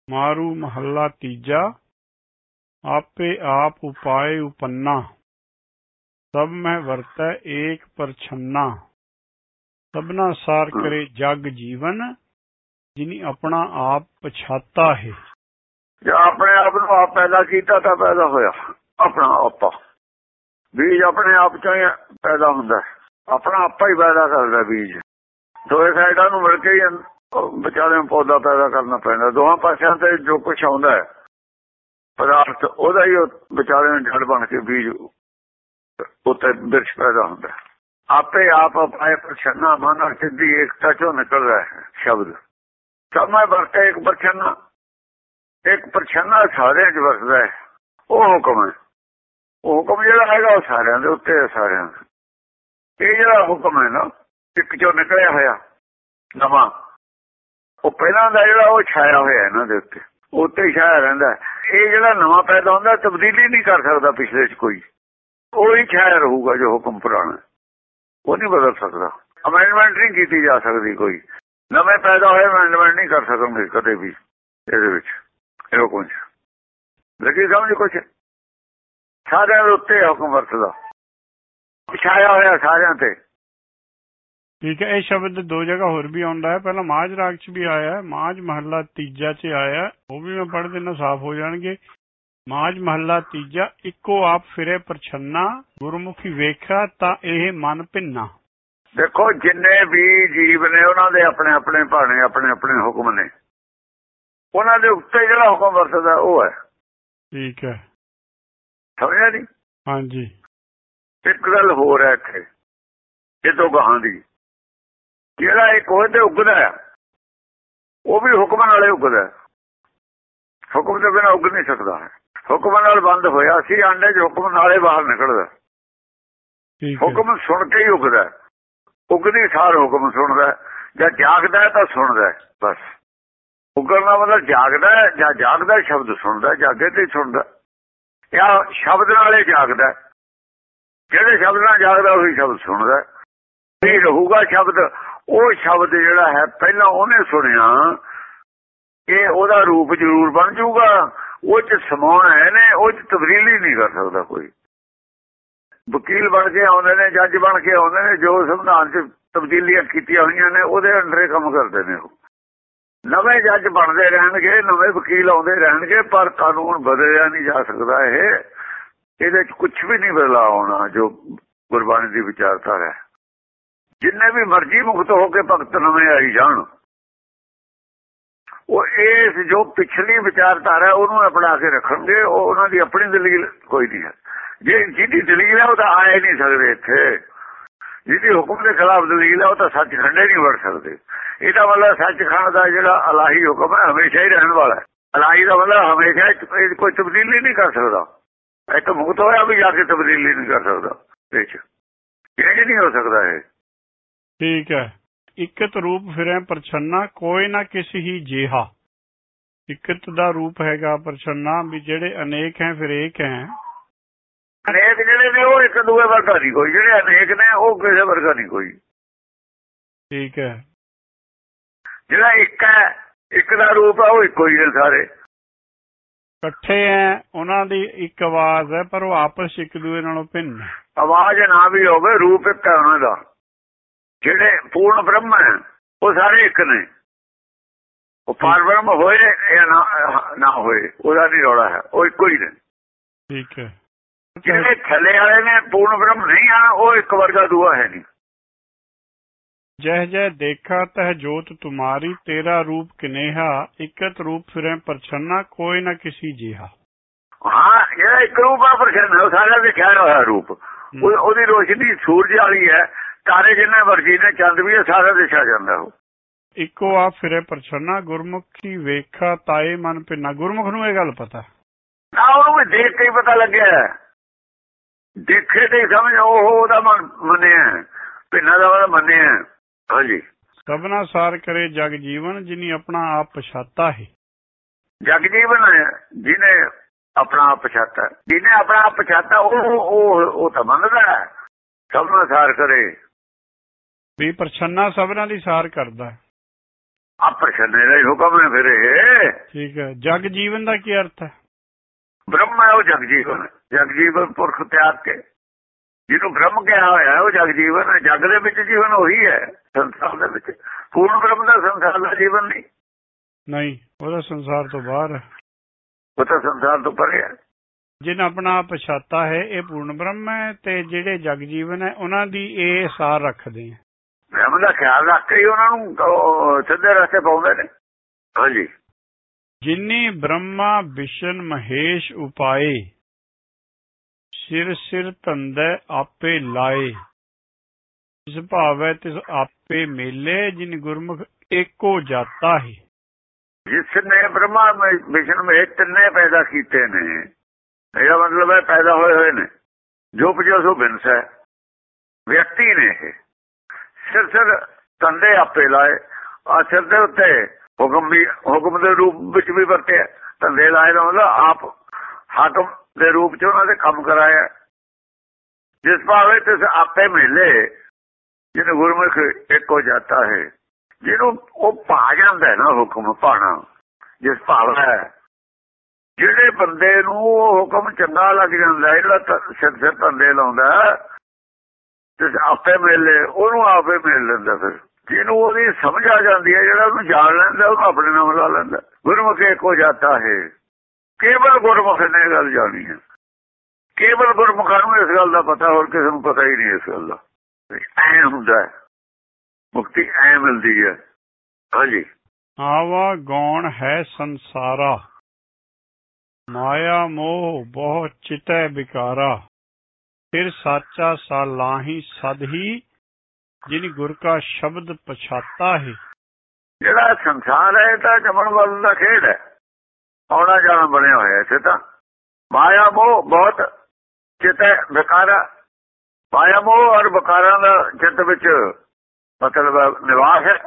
मारू महला तीजा आपे आप उपाय उपन्ना सब में वरतै एक परछन्ना सबना सार करे जग जीवन जिनी अपना आप पछाता है। जो अपने आप को आप पैदा किया तो पैदा होया अपना आपा बीज अपने आप चो पैदा हुंदा अपना आपा ही पैदा करदा बीज दोए साइडा नूं मिल के ही विचाले पौधा पैदा करना पैंदा दोहां पासियां ते जो कुछ आउंदा है पदार्थ ओदा ही विचाले जड़ बन के बीज उत्ते वृक्ष पैदा हुंदा आपे आप अपाए परछन्ना मन और सिद्धि एकता चो निकल रहा है शब्द सब में वरते एक परछन्ना सारे च वरसदा है वो हुक्म है वो हुक्म जिहड़ा हैगा वो सारियां दे उत्ते सारियां ये जिहड़ा हुक्म है ना एक चो निकलिया होया नवां वो पहला दा जिहड़ा वो छाया होया इन्हां दे उत्ते उत्ते ही छाया रहिंदा ये जिहड़ा नवां पैदा हुंदा तब्दीली नहीं कर सकदा पिछले च कोई वही छाया रहूगा जो हुक्म पुराना वो नहीं बदल सकता अमेंडमेंट नहीं की जा सकती कोई नवे पैदा होए अमेंडमेंट नहीं कर सकते कदे भी ये कुछ लगी समझ कुछ सारे उत्ते हुक्म वरतदा छाया होया सारियां ते ठीक है। ये शब्द दो जगह होर भी आउंदा है पहला माझ राग च भी आया है माझ महला तीजा च आया वो भी मैं पढ़ देना साफ हो जाएंगे। माझ महला तीजा इको आप फिरे परछन्ना गुरमुखी वेखा ता एह मन भिन्ना। देखो जिन्ने भी जीव ने उन्होंने अपने अपने भाने अपने अपने हुक्म ने उन्होंने उत्ते जिहड़ा हुक्म वरतदा वो है ठीक है समझा नहीं। हाँ जी एक गल होर है इत्थे ये तो गहां दी जिहड़ा एक ओहदे उगदा है वो भी हुक्म नाल उगदा हुक्म तो बिना उग नहीं सकता है हुक्म नाल बंद होया सी आंडे च हुक्म नाले बाहर निकलदा हुक्म सुन के ही उगदा उगदी सार हुक्म सुनदा जां जागदा तां सुनदा बस उगण दा मतलब जागदा जां जागदा शब्द सुनदा जागे ते सुनदा या शब्द नाले जागदा जिहड़े शब्द नाल जागदा उही शब्द सुनदा नहीं रहूगा शब्द वो शब्द जिहड़ा है पहला उहने सुनिया कि ओहदा रूप जरूर बन जाऊगा वो च समाउण है ने वो च तब्दीली नहीं कर सकता कोई वकील बन के आउंदे ने जज बन के आउंदे ने जो संविधान च तब्दीलियां कीतियां होईयां ने ओहदे अंडर काम करदे ने नवे जज बनते रहणगे नवे वकील आउंदे रहणगे पर कानून बदलिया नहीं जा सकता ये कुछ भी नहीं बदलाव होना जो गुरबाणी की विचारधारा है जिन्ने भी मर्जी मुक्त होके भगत नवे आई जान वो इस जो पिछली विचारधारा है उन्होंने अपना के रखेंगे उन्होंने अपनी दलील कोई नहीं है जिहदी दलील है वो तो आ ही नहीं सकते इत्थे जिहदी हुक्म के खिलाफ दलील है वो तो सचखंडे नहीं बढ़ सकते ਇਹਦਾ मतलब सचखंड का ਜਿਹੜਾ अलाही हुक्म है हमेशा ही रहने वाला है अलाही का मतलब हमेशा कोई तब्दीली नहीं कर सकता एक तो मुक्त होया भी जाके तब्दीली नहीं कर सकता ये नहीं हो सकता है। ठीक है इकत रूप फिरे परछन्ना कोई ना किसी ही जेहा इकत दा रूप हैगा परछन्ना भी जेड़े अनेक हैं फिर एक हैं अनेक जेड़े ने वो एक दूए वर्गा नहीं कोई जेड़े अनेक ने वो किसी वर्गा नहीं कोई ठीक है ਜਿਹੜਾ ਇੱਕ ਹੈ ਇੱਕ ਦਾ ਰੂਪ ਹੈ ਉਹ ਇੱਕੋ ਹੀ ਹੈ ਸਾਰੇ ਇਕੱਠੇ ਹੈ ਉਹਨਾਂ ਦੀ ਇੱਕ ਆਵਾਜ਼ ਹੈ ਪਰ ਉਹ ਆਪਸ ਇੱਕ ਦੂਏ ਨਾਲੋਂ ਭਿੰਨ ਆਵਾਜ਼ ਨਾ ਵੀ ਹੋਵੇ ਰੂਪ ਇੱਕ ਹੈ ਉਹਨਾਂ ਦਾ ਜਿਹੜੇ ਪੂਰਨ ਬ੍ਰਹਮ ਹੈ ਉਹ ਸਾਰੇ ਇੱਕ ਨੇ ਉਹ ਪਾਰ ਬ੍ਰਹਮ ਹੋਏ ਜਾਂ ਨਾ ਹੋਏ ਉਹਦਾ ਨਹੀਂ ਰੌਲਾ ਹੈ ਉਹ ਇੱਕੋ ਹੀ ਨੇ ਠੀਕ ਹੈ ਜਿਹੜੇ ਥੱਲੇ ਵਾਲੇ ਨੇ ਪੂਰਨ ਬ੍ਰਹਮ ਨਹੀਂ ਆ ਉਹ ਇੱਕ ਵਰਗਾ ਦੂਆ ਹੈ ਨਹੀਂ जह जह देखा तह जोत तुम्हारी तेरा रूप किनेहा इकत रूप फिरे परछन्ना कोई न किसी जिहा। हाँ जेड़ा एक रूप है परछन्ना सारा दिखा होया रूप ओदी रोशनी सूरज वाली है तारे जिन्ने मर्जी ने चंद भी है सारा दिखा जाता हो इको आप फिरे परछन्ना गुरमुखी वेखा ताए मन भिन्ना गुरमुख नूं ये गल पता ना ओनू भी देख के ही पता लग्या देखे ते समझ ओहदा मन मन्निया भिन्ना दा मतलब मन्निया हाँ जी सबना सार करे जग जीवन जिन्हें अपना आप पछाता है जग जीवन है जिन्हें अपना आप पछाता जिन्हें अपना आप पछाता वो तो मनदा है सबना सार करे भी परछन्ना सबना दी सार करदा ਪ੍ਰਛੰਨੇ ਦਾ ਹੀ ਹੁਕਮ ਹੈ ਫਿਰ ਇਹ। ਠੀਕ ਹੈ। ਜਗ ਜੀਵਨ ਦਾ ਕੀ ਅਰਥ ਹੈ? ਬ੍ਰਹਮ ਹੈ ਉਹ ਜਗ ਜੀਵਨ। ਜਗ ਜੀਵਨ ਪੁਰਖ ਤਿਆਗ ਕੇ ਜਿਹਨੂੰ ਬ੍ਰਹਮ ਕਿਹਾ ਹੋਇਆ ਉਹ ਜਗ ਜੀਵਨ ਹੈ। ਜਗ ਦੇ ਵਿੱਚ ਜੀਵਨ ਉਹੀ ਹੈ, ਸੰਸਾਰ ਦੇ ਵਿੱਚ ਪੂਰਨ ਬ੍ਰਹਮ ਦਾ ਸੰਸਾਰ ਦਾ ਜੀਵਨ ਨਹੀਂ, ਉਹਦਾ ਸੰਸਾਰ ਤੋਂ ਬਾਹਰ ਹੈ, ਉਹ ਤਾਂ ਸੰਸਾਰ ਤੋਂ ਪਰੇ ਹੈ। ਜਿਹਨਾਂ ਆਪਣਾ ਪਛਾਤਾ ਹੈ ਇਹ ਪੂਰਨ ਬ੍ਰਹਮ ਹੈ, ਤੇ ਜਿਹੜੇ ਜਗ ਜੀਵਨ ਹੈ ਉਹਨਾਂ ਦੀ ਇਹ ਸਾਰ ਰੱਖਦੇ ਆ। ਬ੍ਰਹਮ ਦਾ ਖਿਆਲ ਰੱਖ ਕੇ ਹੀ ਉਹਨਾਂ ਨੂੰ ਸਿੱਧੇ ਰਸਤੇ ਪਾਉਂਦੇ ਨੇ। ਹਾਂਜੀ। ਜਿਨੀ ਬ੍ਰਹਮਾ ਵਿਸ਼ਨ ਮਹੇਸ਼ ਉਪਾਏ, ਸਿਰ ਸਿਰ ਧੰਦੇ ਆਪੇ ਲਾਏ, ਜਿਸ ਭਾਵੈ ਤਿਸ ਆਪੇ ਮੇਲੇ, ਜਿਨ ਗੁਰਮੁਖ ਏਕੋ ਜਾਤਾ ਹੈ। ਜਿਸ ਨੇ ਬ੍ਰਹਮਾ ਵਿਸ਼ਨ ਮਹੇਸ਼ ਤਿੰਨੇ ਪੈਦਾ ਕੀਤੇ ਨੇ, ਇਹਦਾ ਮਤਲਬ ਹੈ ਪੈਦਾ ਹੋਏ ਨੇ, ਜੋ ਪੁਜੋ ਸੋ ਬਿਨਸ ਹੈ, ਵਿਅਕਤੀ ਨੇ ਇਹ। ਸਿਰ ਸਿਰ ਧੰਦੇ ਆਪੇ ਲਾਏ, ਆ ਸਿਰ ਦੇ ਉੱਤੇ ਹੁਕਮ ਦੇ ਰੂਪ ਵਿੱਚ ਵੀ ਵਰਤਿਆ। ਧੰਦੇ ਲਾਏ ਦਾ ਮਤਲਬ ਆਪ ਹਾਕਮ ਦੇ ਰੂਪ ਚ ਉਹਨਾਂ ਦੇ ਕੰਮ ਕਰਾਇਆ। ਜਿਸ ਭਾਵੇਂ ਤਿਸ ਆਪੇ ਮੇਲੇ, ਜਿਹਨੂੰ ਗੁਰਮੁਖ ਇੱਕੋ ਜਾਤਾ ਹੈ। ਜਿਹਨੂੰ ਉਹ ਪਾ ਜਾਂਦਾ ਨਾ ਹੁਕਮ ਪਾਣਾ, ਜਿਸ ਭਾਵ ਹੈ ਜਿਹੜੇ ਬੰਦੇ ਨੂੰ ਉਹ ਹੁਕਮ ਚੰਗਾ ਲੱਗ ਜਾਂਦਾ, ਜਿਹੜਾ ਸਿਰ ਸਿਰ ਧੰਦੇ ਲਾਉਂਦਾ ਤੇ ਆਪੇ ਮੇਲੇ, ਉਹਨੂੰ ਆਪੇ ਮੇਲ ਲੈਂਦਾ। ਫਿਰ ਜਿਹਨੂੰ ਉਹਦੀ ਸਮਝ ਆ ਜਾਂਦੀ ਹੈ, ਜਿਹੜਾ ਉਹਨੂੰ ਜਾਣ ਲੈਂਦਾ, ਉਹਨੂੰ ਆਪਣੇ ਨਾਮ ਲਾ ਲੈਂਦਾ। ਗੁਰਮੁਖ ਇੱਕੋ ਜਾਤਾ ਹੈ। ਕੇਵਲ ਗੁਰਮੁਖ ਨੇ ਗੱਲ ਜਾਣੀ ਹੈ। ਕੇਵਲ ਗੁਰਮੁਖਾਂ ਨੂੰ ਇਸ ਗੱਲ ਦਾ ਪਤਾ, ਹੋਰ ਕਿਸੇ ਨੂੰ ਪਤਾ ਹੀ ਨਹੀਂ ਇਸ ਗੱਲ ਦਾ। ਐ ਹੁੰਦਾ ਮੁਕਤੀ, ਐ ਮਿਲਦੀ ਹੈ। ਹਾਂਜੀ। ਆਵਾ ਗੌਣ ਹੈ ਸੰਸਾਰਾ, ਮਾਇਆ ਮੋਹ ਬਹੁ ਚਿਤੈ ਵਿਕਾਰਾ, ਫਿਰ ਸਾਚਾ ਸਾਲਾਹੀ ਸਦ ਹੀ, ਜਿਨ ਗੁਰ ਕਾ ਸ਼ਬਦ ਪਛਾਤਾ ਹੈ। ਜਿਹੜਾ ਸੰਸਾਰ ਹੈ ਤਾਂ ਜਮਨ ਵੱਲ ਦਾ ਖੇਡ ਹੈ, ਆਉਣਾ ਜਾਣਾ ਬਣਿਆ ਹੋਇਆ ਇੱਥੇ ਤਾਂ। ਮਾਇਆ ਮੋਹ ਬਹੁਤ ਚਿਤੈ ਵਿਕਾਰਾ, ਮਾਇਆ ਮੋਹ ਔਰ ਵਿਕਾਰਾਂ ਦਾ ਚਿੱਤ ਵਿੱਚ ਮਤਲਬ ਨਿਵਾਸ ਹੈ।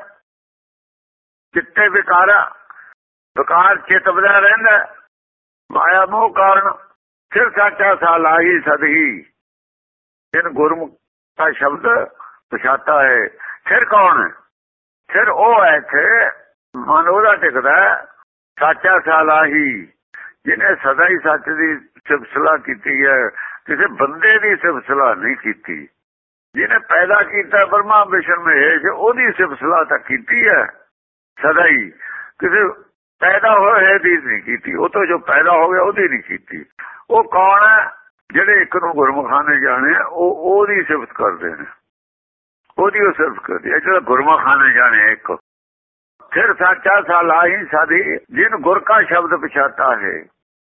ਚਿੱਤੇ ਵਿਕਾਰਾ, ਵਿਕਾਰ ਚਿੱਤ ਵਧਿਆ ਰਹਿੰਦਾ, ਮਾਇਆ ਮੋਹ ਕਾਰਨ। ਫਿਰ ਸਾਚਾ ਸਾਲਾਹੀ ਸਦ ਹੀ, ਜਿਨ ਗੁਰਮੁਖ ਦਾ ਸ਼ਬਦ ਪਛਾਤਾ ਹੈ। ਫਿਰ ਕੌਣ ਹੈ? ਫਿਰ ਉਹ ਹੈ ਇੱਥੇ ਮਨ ਉਹਦਾ ਟਿਕਦਾ, ਸਾਚਾ ਸਾਲਾਹੀ, ਜਿਹਨੇ ਸਦਾ ਹੀ ਸੱਚ ਦੀ ਸਿਫਤਸਲਾ ਕੀਤੀ ਹੈ, ਕਿਸੇ ਬੰਦੇ ਦੀ ਸਿਫਤਸਲਾ ਨਹੀਂ ਕੀਤੀ। ਜਿਹਨੇ ਪੈਦਾ ਕੀਤਾ ਬ੍ਰਹਮਾ ਵਿਸ਼ਨ ਮਹੇਸ਼, ਉਹਦੀ ਸਿਫਤਸਲਾ ਤਾਂ ਕੀਤੀ ਹੈ ਸਦਾ ਹੀ, ਕਿਸੇ ਪੈਦਾ ਹੋਏ ਦੀ ਨਹੀਂ ਕੀਤੀ। ਉਹ ਤੋਂ ਜੋ ਪੈਦਾ ਹੋ ਗਿਆ ਉਹਦੀ ਨਹੀਂ ਕੀਤੀ। ਉਹ ਕੌਣ ਹੈ? ਜਿਹੜੇ ਇੱਕ ਨੂੰ ਗੁਰਮੁਖਾਂ ਨੇ ਜਾਣਿਆ, ਉਹ ਉਹਦੀ ਸਿਫਤ ਕਰਦੇ ਨੇ, ਉਹਦੀ ਉਹ ਸਿਫਤ ਕਰਦੇ ਆ ਜਿਹੜਾ ਗੁਰਮੁਖਾਂ ਨੇ ਜਾਣਿਆ ਇੱਕ। ਫਿਰ ਸਾਚਾ ਸਾਲਾਹੀ ਸਾਧੀ, ਜਿਨ ਗੁਰ ਕਾ ਸ਼ਬਦ ਪਛਾਤਾ ਹੈ।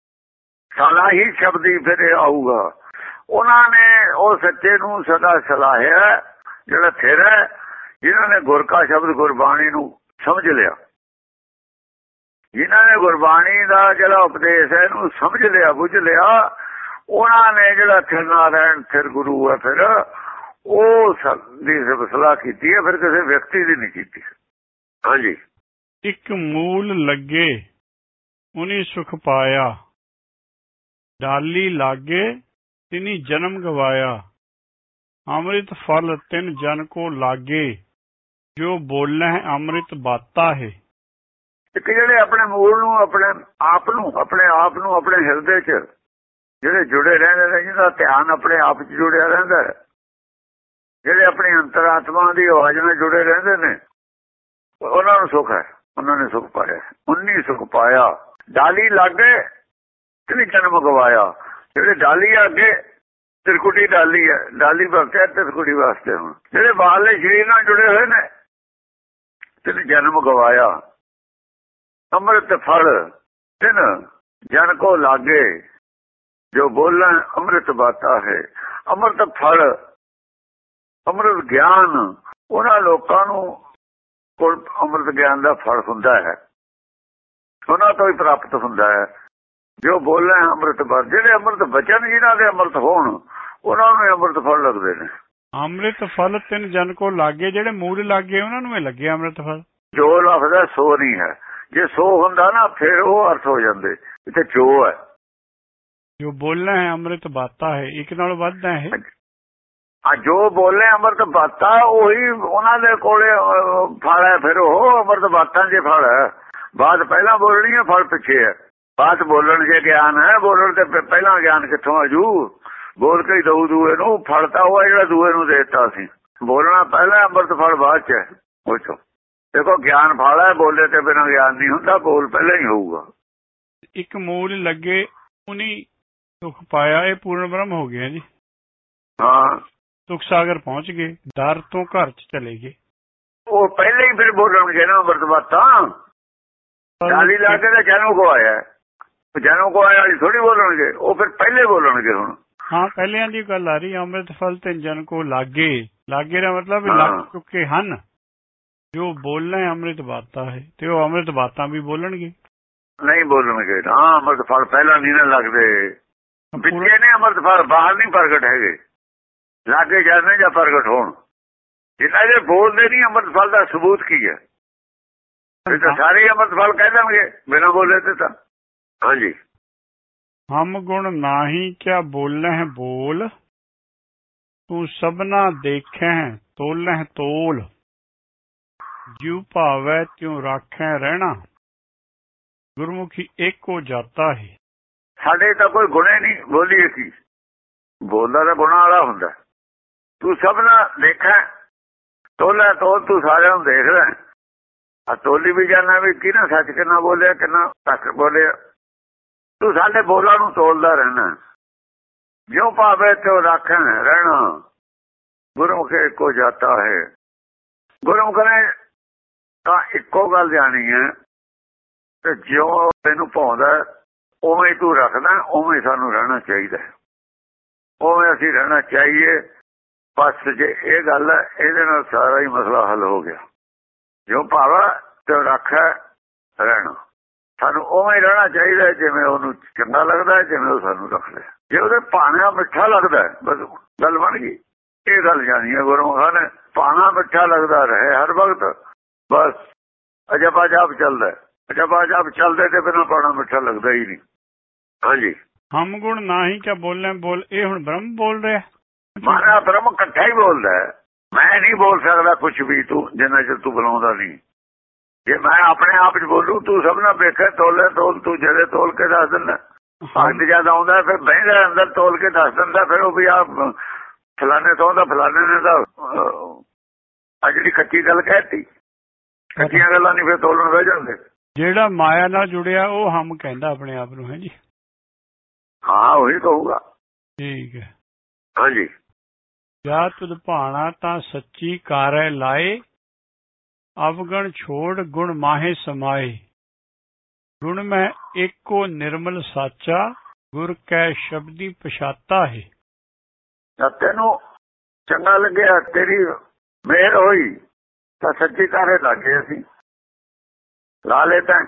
ਸਾਲਾਹੀ ਸ਼ਬਦ ਹੀ ਫਿਰ ਆਊਗਾ। ਉਹਨਾਂ ਨੇ ਉਹ ਸੱਚੇ ਨੂੰ ਸਦਾ ਸਲਾਹਿਆ, ਜਿਹੜਾ ਫਿਰ ਹੈ, ਜਿਨ੍ਹਾਂ ਨੇ ਗੁਰ ਕਾ ਸ਼ਬਦ ਗੁਰਬਾਣੀ ਨੂੰ ਸਮਝ ਲਿਆ, ਜਿਨ੍ਹਾਂ ਨੇ ਗੁਰਬਾਣੀ ਦਾ ਜਿਹੜਾ ਉਪਦੇਸ਼ ਹੈ ਇਹਨੂੰ ਸਮਝ ਲਿਆ, ਬੁੱਝ ਲਿਆ, ਉਹਨਾਂ ਨੇ ਜਿਹੜਾ ਥਿਰ ਨਾਰਾਇਣ ਥਿਰ ਗੁਰੂ ਹੈ, ਫਿਰ ਉਹ ਦੀ ਸਿਫਤਸਲਾ ਕੀਤੀ ਹੈ, ਫਿਰ ਕਿਸੇ ਵਿਅਕਤੀ ਦੀ ਨਹੀਂ ਕੀਤੀ। ਹਾਂਜੀ। ਇੱਕ ਮੂਲ ਲੱਗੇ ਉਨੀ ਸੁਖ ਪਾਇਆ, ਡਾਲੀ ਲਾਗੇ ਤਿਨੀ ਜਨਮ ਗਵਾਇਆ, ਅੰਮ੍ਰਿਤ ਫਲ ਤਿਨ ਜਨ ਕੋ ਲਾਗੇ, ਜੋ ਬੋਲੇ ਅੰਮ੍ਰਿਤ ਬਾਤਾ ਹੈ। ਇੱਕ ਜਿਹੜੇ ਆਪਣੇ ਮੂਲ ਨੂੰ, ਆਪਣੇ ਆਪ ਨੂੰ ਆਪਣੇ ਹਿਰਦੇ 'ਚ ਜਿਹੜੇ ਜੁੜੇ ਰਹਿੰਦੇ ਨੇ, ਜਿਹਦਾ ਧਿਆਨ ਆਪਣੇ ਆਪ 'ਚ ਜੁੜਿਆ ਰਹਿੰਦਾ, ਜਿਹੜੇ ਆਪਣੀ ਅੰਤਰਾਤਮਾ ਦੀ ਆਵਾਜ਼ ਨਾਲ ਜੁੜੇ ਰਹਿੰਦੇ ਨੇ, ਉਹਨਾਂ ਨੂੰ ਸੁੱਖ ਹੈ, ਉਹਨਾਂ ਨੇ ਸੁੱਖ ਪਾਇਆ। 19 ਸੁੱਖ ਪਾਇਆ। ਡਾਲੀ ਲਾਗੇ ਤਿਨ ਜਨਮ ਗਵਾਇਆ, ਜਿਹੜੇ ਡਾਲੀ ਅੱਗੇ ਤਿਰਕੁਟੀ ਡਾਲੀ ਹੈ, ਡਾਲੀ ਵਰਤਿਆ ਤਿਰਕੁਟੀ ਵਾਸਤੇ। ਹੁਣ ਜਿਹੜੇ ਬਾਹਰਲੇ ਸਰੀਰ ਨਾਲ ਜੁੜੇ ਹੋਏ ਨੇ, ਤਿਨ ਜਨਮ ਗਵਾਇਆ। ਅੰਮ੍ਰਿਤ ਫਲ ਤਿਨ ਜਨ ਕੋ ਲਾਗੇ, ਜੋ ਬੋਲਣ ਅੰਮ੍ਰਿਤ ਬਾਤਾ ਹੈ। ਅੰਮ੍ਰਿਤ ਫਲ, ਅੰਮ੍ਰਿਤ ਗਿਆਨ ਉਹਨਾਂ ਲੋਕਾਂ ਨੂੰ ਕੋਲ ਅੰਮ੍ਰਿਤ ਗਿਆਨ ਦਾ ਫਲ ਹੁੰਦਾ ਹੈ, ਉਹਨਾਂ ਤੋਂ ਹੀ ਪ੍ਰਾਪਤ ਹੁੰਦਾ ਹੈ। ਜੋ ਬੋਲਣ ਅੰਮ੍ਰਿਤ ਬਾਤ, ਜਿਹੜੇ ਅੰਮ੍ਰਿਤ ਬਚਨ ਜਿਹਨਾਂ ਦੇ ਅੰਮ੍ਰਿਤ ਹੋਣ, ਉਹਨਾਂ ਨੂੰ ਅੰਮ੍ਰਿਤ ਫਲ ਲੱਗਦੇ ਨੇ। ਅੰਮ੍ਰਿਤ ਫਲ ਤਿੰਨ ਜਨ ਕੋ ਲਾਗੇ, ਜਿਹੜੇ ਮੂਲ ਲਾਗੇ ਉਹਨਾਂ ਨੂੰ ਲੱਗੇ ਅੰਮ੍ਰਿਤ ਫਲ। ਜੋ ਲਫ਼ਜ਼ ਸੋ ਨਹੀਂ ਹੈ, ਜੇ ਸੋ ਹੁੰਦਾ ਨਾ ਫਿਰ ਉਹ ਅਰਥ ਹੋ ਜਾਂਦੇ। ਇੱਥੇ ਜੋ ਹੈ, ਜੋ ਬੋਲਣਾ ਹੈ ਅੰਮ੍ਰਿਤ ਬਾਤਾ ਹੈ, ਇੱਕ ਨਾਲ ਵੱਧ ਹੈ ਇਹ। ਆ ਜੋ ਬੋਲੇ ਅੰਮ੍ਰਿਤ ਬਾਤਾ ਉਹੀ ਉਹਨਾਂ ਦੇ ਕੋਲੇ ਫਲ ਹੈ। ਫਿਰ ਉਹ ਅੰਮ੍ਰਿਤ ਬਾਤਾਂ ਦੇ ਫਲ ਹੈ। ਬਾਤ ਪਹਿਲਾਂ ਬੋਲਣੀ ਹੈ, ਫਲ ਪਿੱਛੇ ਹੈ। ਬਾਤ ਬੋਲਣ ਜੇ ਗਿਆਨ ਹੈ, ਬੋਲਣ ਤੇ ਪਹਿਲਾਂ ਗਿਆਨ ਕਿੱਥੋਂ ਆਜੂ? ਬੋਲ ਕੇ ਦਊ ਦੂਏ ਨੂੰ, ਫਲ ਤਾਂ ਉਹ ਹੈ ਜਿਹੜਾ ਦੂਏ ਨੂੰ ਦੇ ਦਿੱਤਾ ਸੀ। ਬੋਲਣਾ ਪਹਿਲਾਂ, ਅੰਮ੍ਰਿਤ ਫਲ ਬਾਅਦ ਚ ਹੈ। ਪੁੱਛੋ, ਦੇਖੋ ਗਿਆਨ ਫਲ ਹੈ, ਬੋਲੇ ਤੇ ਬਿਨਾਂ ਗਿਆਨ ਨਹੀਂ ਹੁੰਦਾ, ਬੋਲ ਪਹਿਲਾਂ ਹੀ ਹੋਊਗਾ। ਇੱਕ ਮੂਲ ਲੱਗੇ ਉਨੀ ਸੁਖ ਪਾਇਆ, ਇਹ ਪੂਰਨ ਬ੍ਰਹਮ ਹੋ ਗਿਆ ਜੀ। ਹਾਂ, ਸੁਖ ਸਾਗਰ ਪਹੁੰਚ ਗਏ, ਦਰ ਤੋਂ ਘਰ ਚ ਚਲੇ ਗਏ। ਉਹ ਪਹਿਲੇ ਹੀ ਫਿਰ ਬੋਲਣਗੇ ਨਾ ਅੰਮ੍ਰਿਤ ਬਾਤਾਂ। ਡਾਲੀ ਲਾ ਕੇ ਤਾਂ ਜਨਮ ਕੋ ਆਇਆ, ਜਨਮ ਕੋ ਆਇਆ ਵਾਲੀ ਥੋੜੀ ਬੋਲਣਗੇ, ਉਹ ਫਿਰ ਪਹਿਲੇ ਬੋਲਣਗੇ। ਹੁਣ ਹਾਂ, ਪਹਿਲਿਆਂ ਦੀ ਗੱਲ ਆ ਰਹੀ, ਅੰਮ੍ਰਿਤ ਫਲ ਤੇ ਜਨ ਕੋ ਲਾਗੇ। ਲਾਗੇ ਦਾ ਮਤਲਬ ਲੱਗ ਚੁੱਕੇ ਹਨ। ਜੋ ਬੋਲਣਾ ਅੰਮ੍ਰਿਤ ਬਾਤਾਂ ਹੈ, ਤੇ ਉਹ ਅੰਮ੍ਰਿਤ ਬਾਤਾਂ ਵੀ ਬੋਲਣਗੇ। ਨਹੀਂ ਬੋਲਣਗੇ ਨਾ, ਅੰਮ੍ਰਿਤ ਫਲ ਪਹਿਲਾਂ ਨਹੀਂ ਨਾ ਲੱਗਦੇ। ਪਿੱਛੇ ਨੇ ਅੰਮ੍ਰਿਤ ਫਲ, ਬਾਹਰ ਨਹੀਂ ਪ੍ਰਗਟ ਹੈਗੇ। ਲਾਗੇ ਜਾਂਦੇ ਜਾਂ ਪ੍ਰਗਟ ਹੋਣ, ਜਿੰਨਾ ਜੇ ਬੋਲਦੇ ਨਹੀਂ ਅੰਮ੍ਰਿਤ ਫਲ ਦਾ ਸਬੂਤ ਕੀ ਹੈ? ਤਾਂ ਸਾਰੇ ਅੰਮ੍ਰਿਤ ਫਲ ਕਹਿ ਦੇਣਗੇ ਬਿਨਾਂ ਬੋਲੇ ਤੇ ਤਾਂ। ਹਾਂਜੀ, ਹਮ ਗੁਣ ਨਾਹੀ ਕਿਆ ਬੋਲਹਿ ਬੋਲ, ਤੂੰ ਸਭਨਾ ਦੇਖੈ ਤੋਲਹਿ ਤੋਲ। ਜਿਉ ਭਾਵੈ ਤਿਉ ਰਾਖੈ ਰਹਿਣਾ, ਗੁਰਮੁਖੀ ਏਕੋ ਜਾਤਾ ਹੈ। ਸਾਡੇ ਤਾਂ ਕੋਈ ਗੁਣੇ ਨਹੀਂ ਬੋਲੀਏ ਸੀ, ਬੋਲਦਾ ਤਾਂ ਗੁਣਾ ਵਾਲਾ ਹੁੰਦਾ। ਤੂੰ ਸਭਨਾ ਦੇਖੈ ਤੋਲਹਿ ਤੋਲ, ਤੂੰ ਸਾਰਿਆਂ ਨੂੰ ਦੇਖਦਾ। ਆ ਤੋਲੀ ਵੀ ਜਾਣਾ ਵੀ ਕਿਹਨਾਂ ਸੱਚ ਕਿੰਨਾ ਬੋਲਿਆ, ਕਿੰਨਾ ਸੱਚ ਬੋਲਿਆ। ਤੂੰ ਸਾਡੇ ਬੋਲਾਂ ਨੂੰ ਤੋਲਦਾ ਰਹਿਣਾ। ਜਿਉ ਭਾਵੇਂ ਤਿਉ ਰਾਖਣ ਰਹਿਣਾ, ਗੁਰਮੁਖ ਇੱਕੋ ਜਾਤਾ ਹੈ। ਗੁਰਮੁਖ ਨੇ ਤਾਂ ਇੱਕੋ ਗੱਲ ਜਾਣੀ ਹੈ ਤੇ ਜਿਉਂ ਤੈਨੂੰ ਭਾਉਂਦਾ ਉਵੇਂ ਤੂੰ ਰੱਖਦਾ, ਉਵੇਂ ਸਾਨੂੰ ਰਹਿਣਾ ਚਾਹੀਦਾ। ਉਵੇਂ ਅਸੀਂ ਰਹਿਣਾ ਚਾਹੀਏ। ਬਸ ਜੇ ਇਹ ਗੱਲ ਹੈ, ਇਹਦੇ ਨਾਲ ਸਾਰਾ ਹੀ ਮਸਲਾ ਹੱਲ ਹੋ ਗਿਆ। ਜੋ ਭਾਵਾ ਤੇ ਰੱਖਾ ਰਹਿਣਾ, ਸਾਨੂੰ ਉਵੇਂ ਰਹਿਣਾ ਚਾਹੀਦਾ ਜਿਵੇਂ ਉਹਨੂੰ ਚੰਗਾ ਲੱਗਦਾ, ਜਿਵੇਂ ਉਹ ਸਾਨੂੰ ਰੱਖਦਾ। ਜੇ ਉਹਦੇ ਭਾਣਾ ਮਿੱਠਾ ਲੱਗਦਾ, ਬਸ ਗੱਲ ਬਣ ਗਈ। ਇਹ ਗੱਲ ਜਾਣੀ ਹੈ ਗੁਰਮੁਖਾਂ ਨੇ, ਭਾਣਾ ਮਿੱਠਾ ਲੱਗਦਾ ਰਹੇ ਹਰ ਵਕਤ। ਬਸ ਅਜਬਾ ਜਾਪ ਚੱਲਦਾ, ਅਜਬਾ ਜਾਪ ਚੱਲਦੇ ਤੇ ਬਿਨਾਂ ਭਾਣਾ ਮਿੱਠਾ ਲੱਗਦਾ ਹੀ ਨਹੀਂ। ਹਾਂਜੀ, ਹਮ ਗੁਣ ਨਾਹੀ ਕਿਆ ਬੋਲੇ ਬੋਲ, ਇਹ ਹੁਣ ਬ੍ਰਹਮ ਬੋਲ ਰਿਹਾ। ਮਾਨਾ ਬ੍ਰਹਮ ਇਕੱਠਾ ਹੀ ਬੋਲਦਾ। ਮੈਂ ਨਹੀਂ ਬੋਲ ਸਕਦਾ ਕੁਛ ਵੀ, ਤੂੰ ਜਿੰਨਾ ਚਿਰ ਤੂੰ ਬੁਲਾਉਂਦਾ ਨਹੀਂ। ਜੇ ਮੈਂ ਆਪਣੇ ਆਪ ਚ ਬੋਲੂ, ਤੂੰ ਸਭ ਨਾਲ ਵੇਖੇ ਤੋਲੇ ਤੋਲ, ਤੂੰ ਜਿਹੜੇ ਤੋਲ ਕੇ ਦੱਸ ਦਿੰਦਾ। ਭਗਤ ਜਦ ਆਉਂਦਾ ਫਿਰ ਬਹਿੰਦਾ ਅੰਦਰ, ਤੋਲ ਕੇ ਦੱਸ ਦਿੰਦਾ। ਫਿਰ ਉਹ ਵੀ ਆਪ ਫਲਾਣੇ ਤੋਂ ਦਾ, ਫਲਾਣੇ ਨੇ ਤਾਂ ਆ ਜਿਹੜੀ ਕੱਚੀ ਗੱਲ ਕਹਿਤੀ, ਕੱਚੀਆਂ ਗੱਲਾਂ ਨਹੀਂ ਫਿਰ ਤੋਲਣ ਬਹਿ ਜਾਂਦੇ। ਜਿਹੜਾ ਮਾਇਆ ਨਾਲ ਜੁੜਿਆ ਉਹ ਹਮ ਕਹਿੰਦਾ ਆਪਣੇ ਆਪ ਨੂੰ, ਹੈ ਜੀ। ਹਾਂ, ਉਹੀ ਕਹੂਗਾ। ਠੀਕ ਹੈ। ਹਾਂਜੀ, ਜਾ ਤੁਧ ਭਾਣਾ ਤਾਂ ਸੱਚੀ ਕਾਰੈ ਲਾਏ, ਅਵਗਣ ਛੋੜ ਗੁਣ ਮਾਹੇ ਸਮਾਏ। ਗੁਣ ਮੈਂ ਏਕੋ ਨਿਰਮਲ ਸਾਚਾ, ਗੁਰ ਕੈ ਸ਼ਬਦੀ ਪਛਾਤਾ ਹੈ। ਤੈਨੂੰ ਚੰਗਾ ਲੱਗਿਆ, ਤੇਰੀ ਮਿਹਰ ਹੋਈ ਤਾਂ ਸੱਚੀ ਕਾਰੇ ਲੱਗੇ। ਅਸੀਂ ਲਾ ਲੈ ਤਾਂ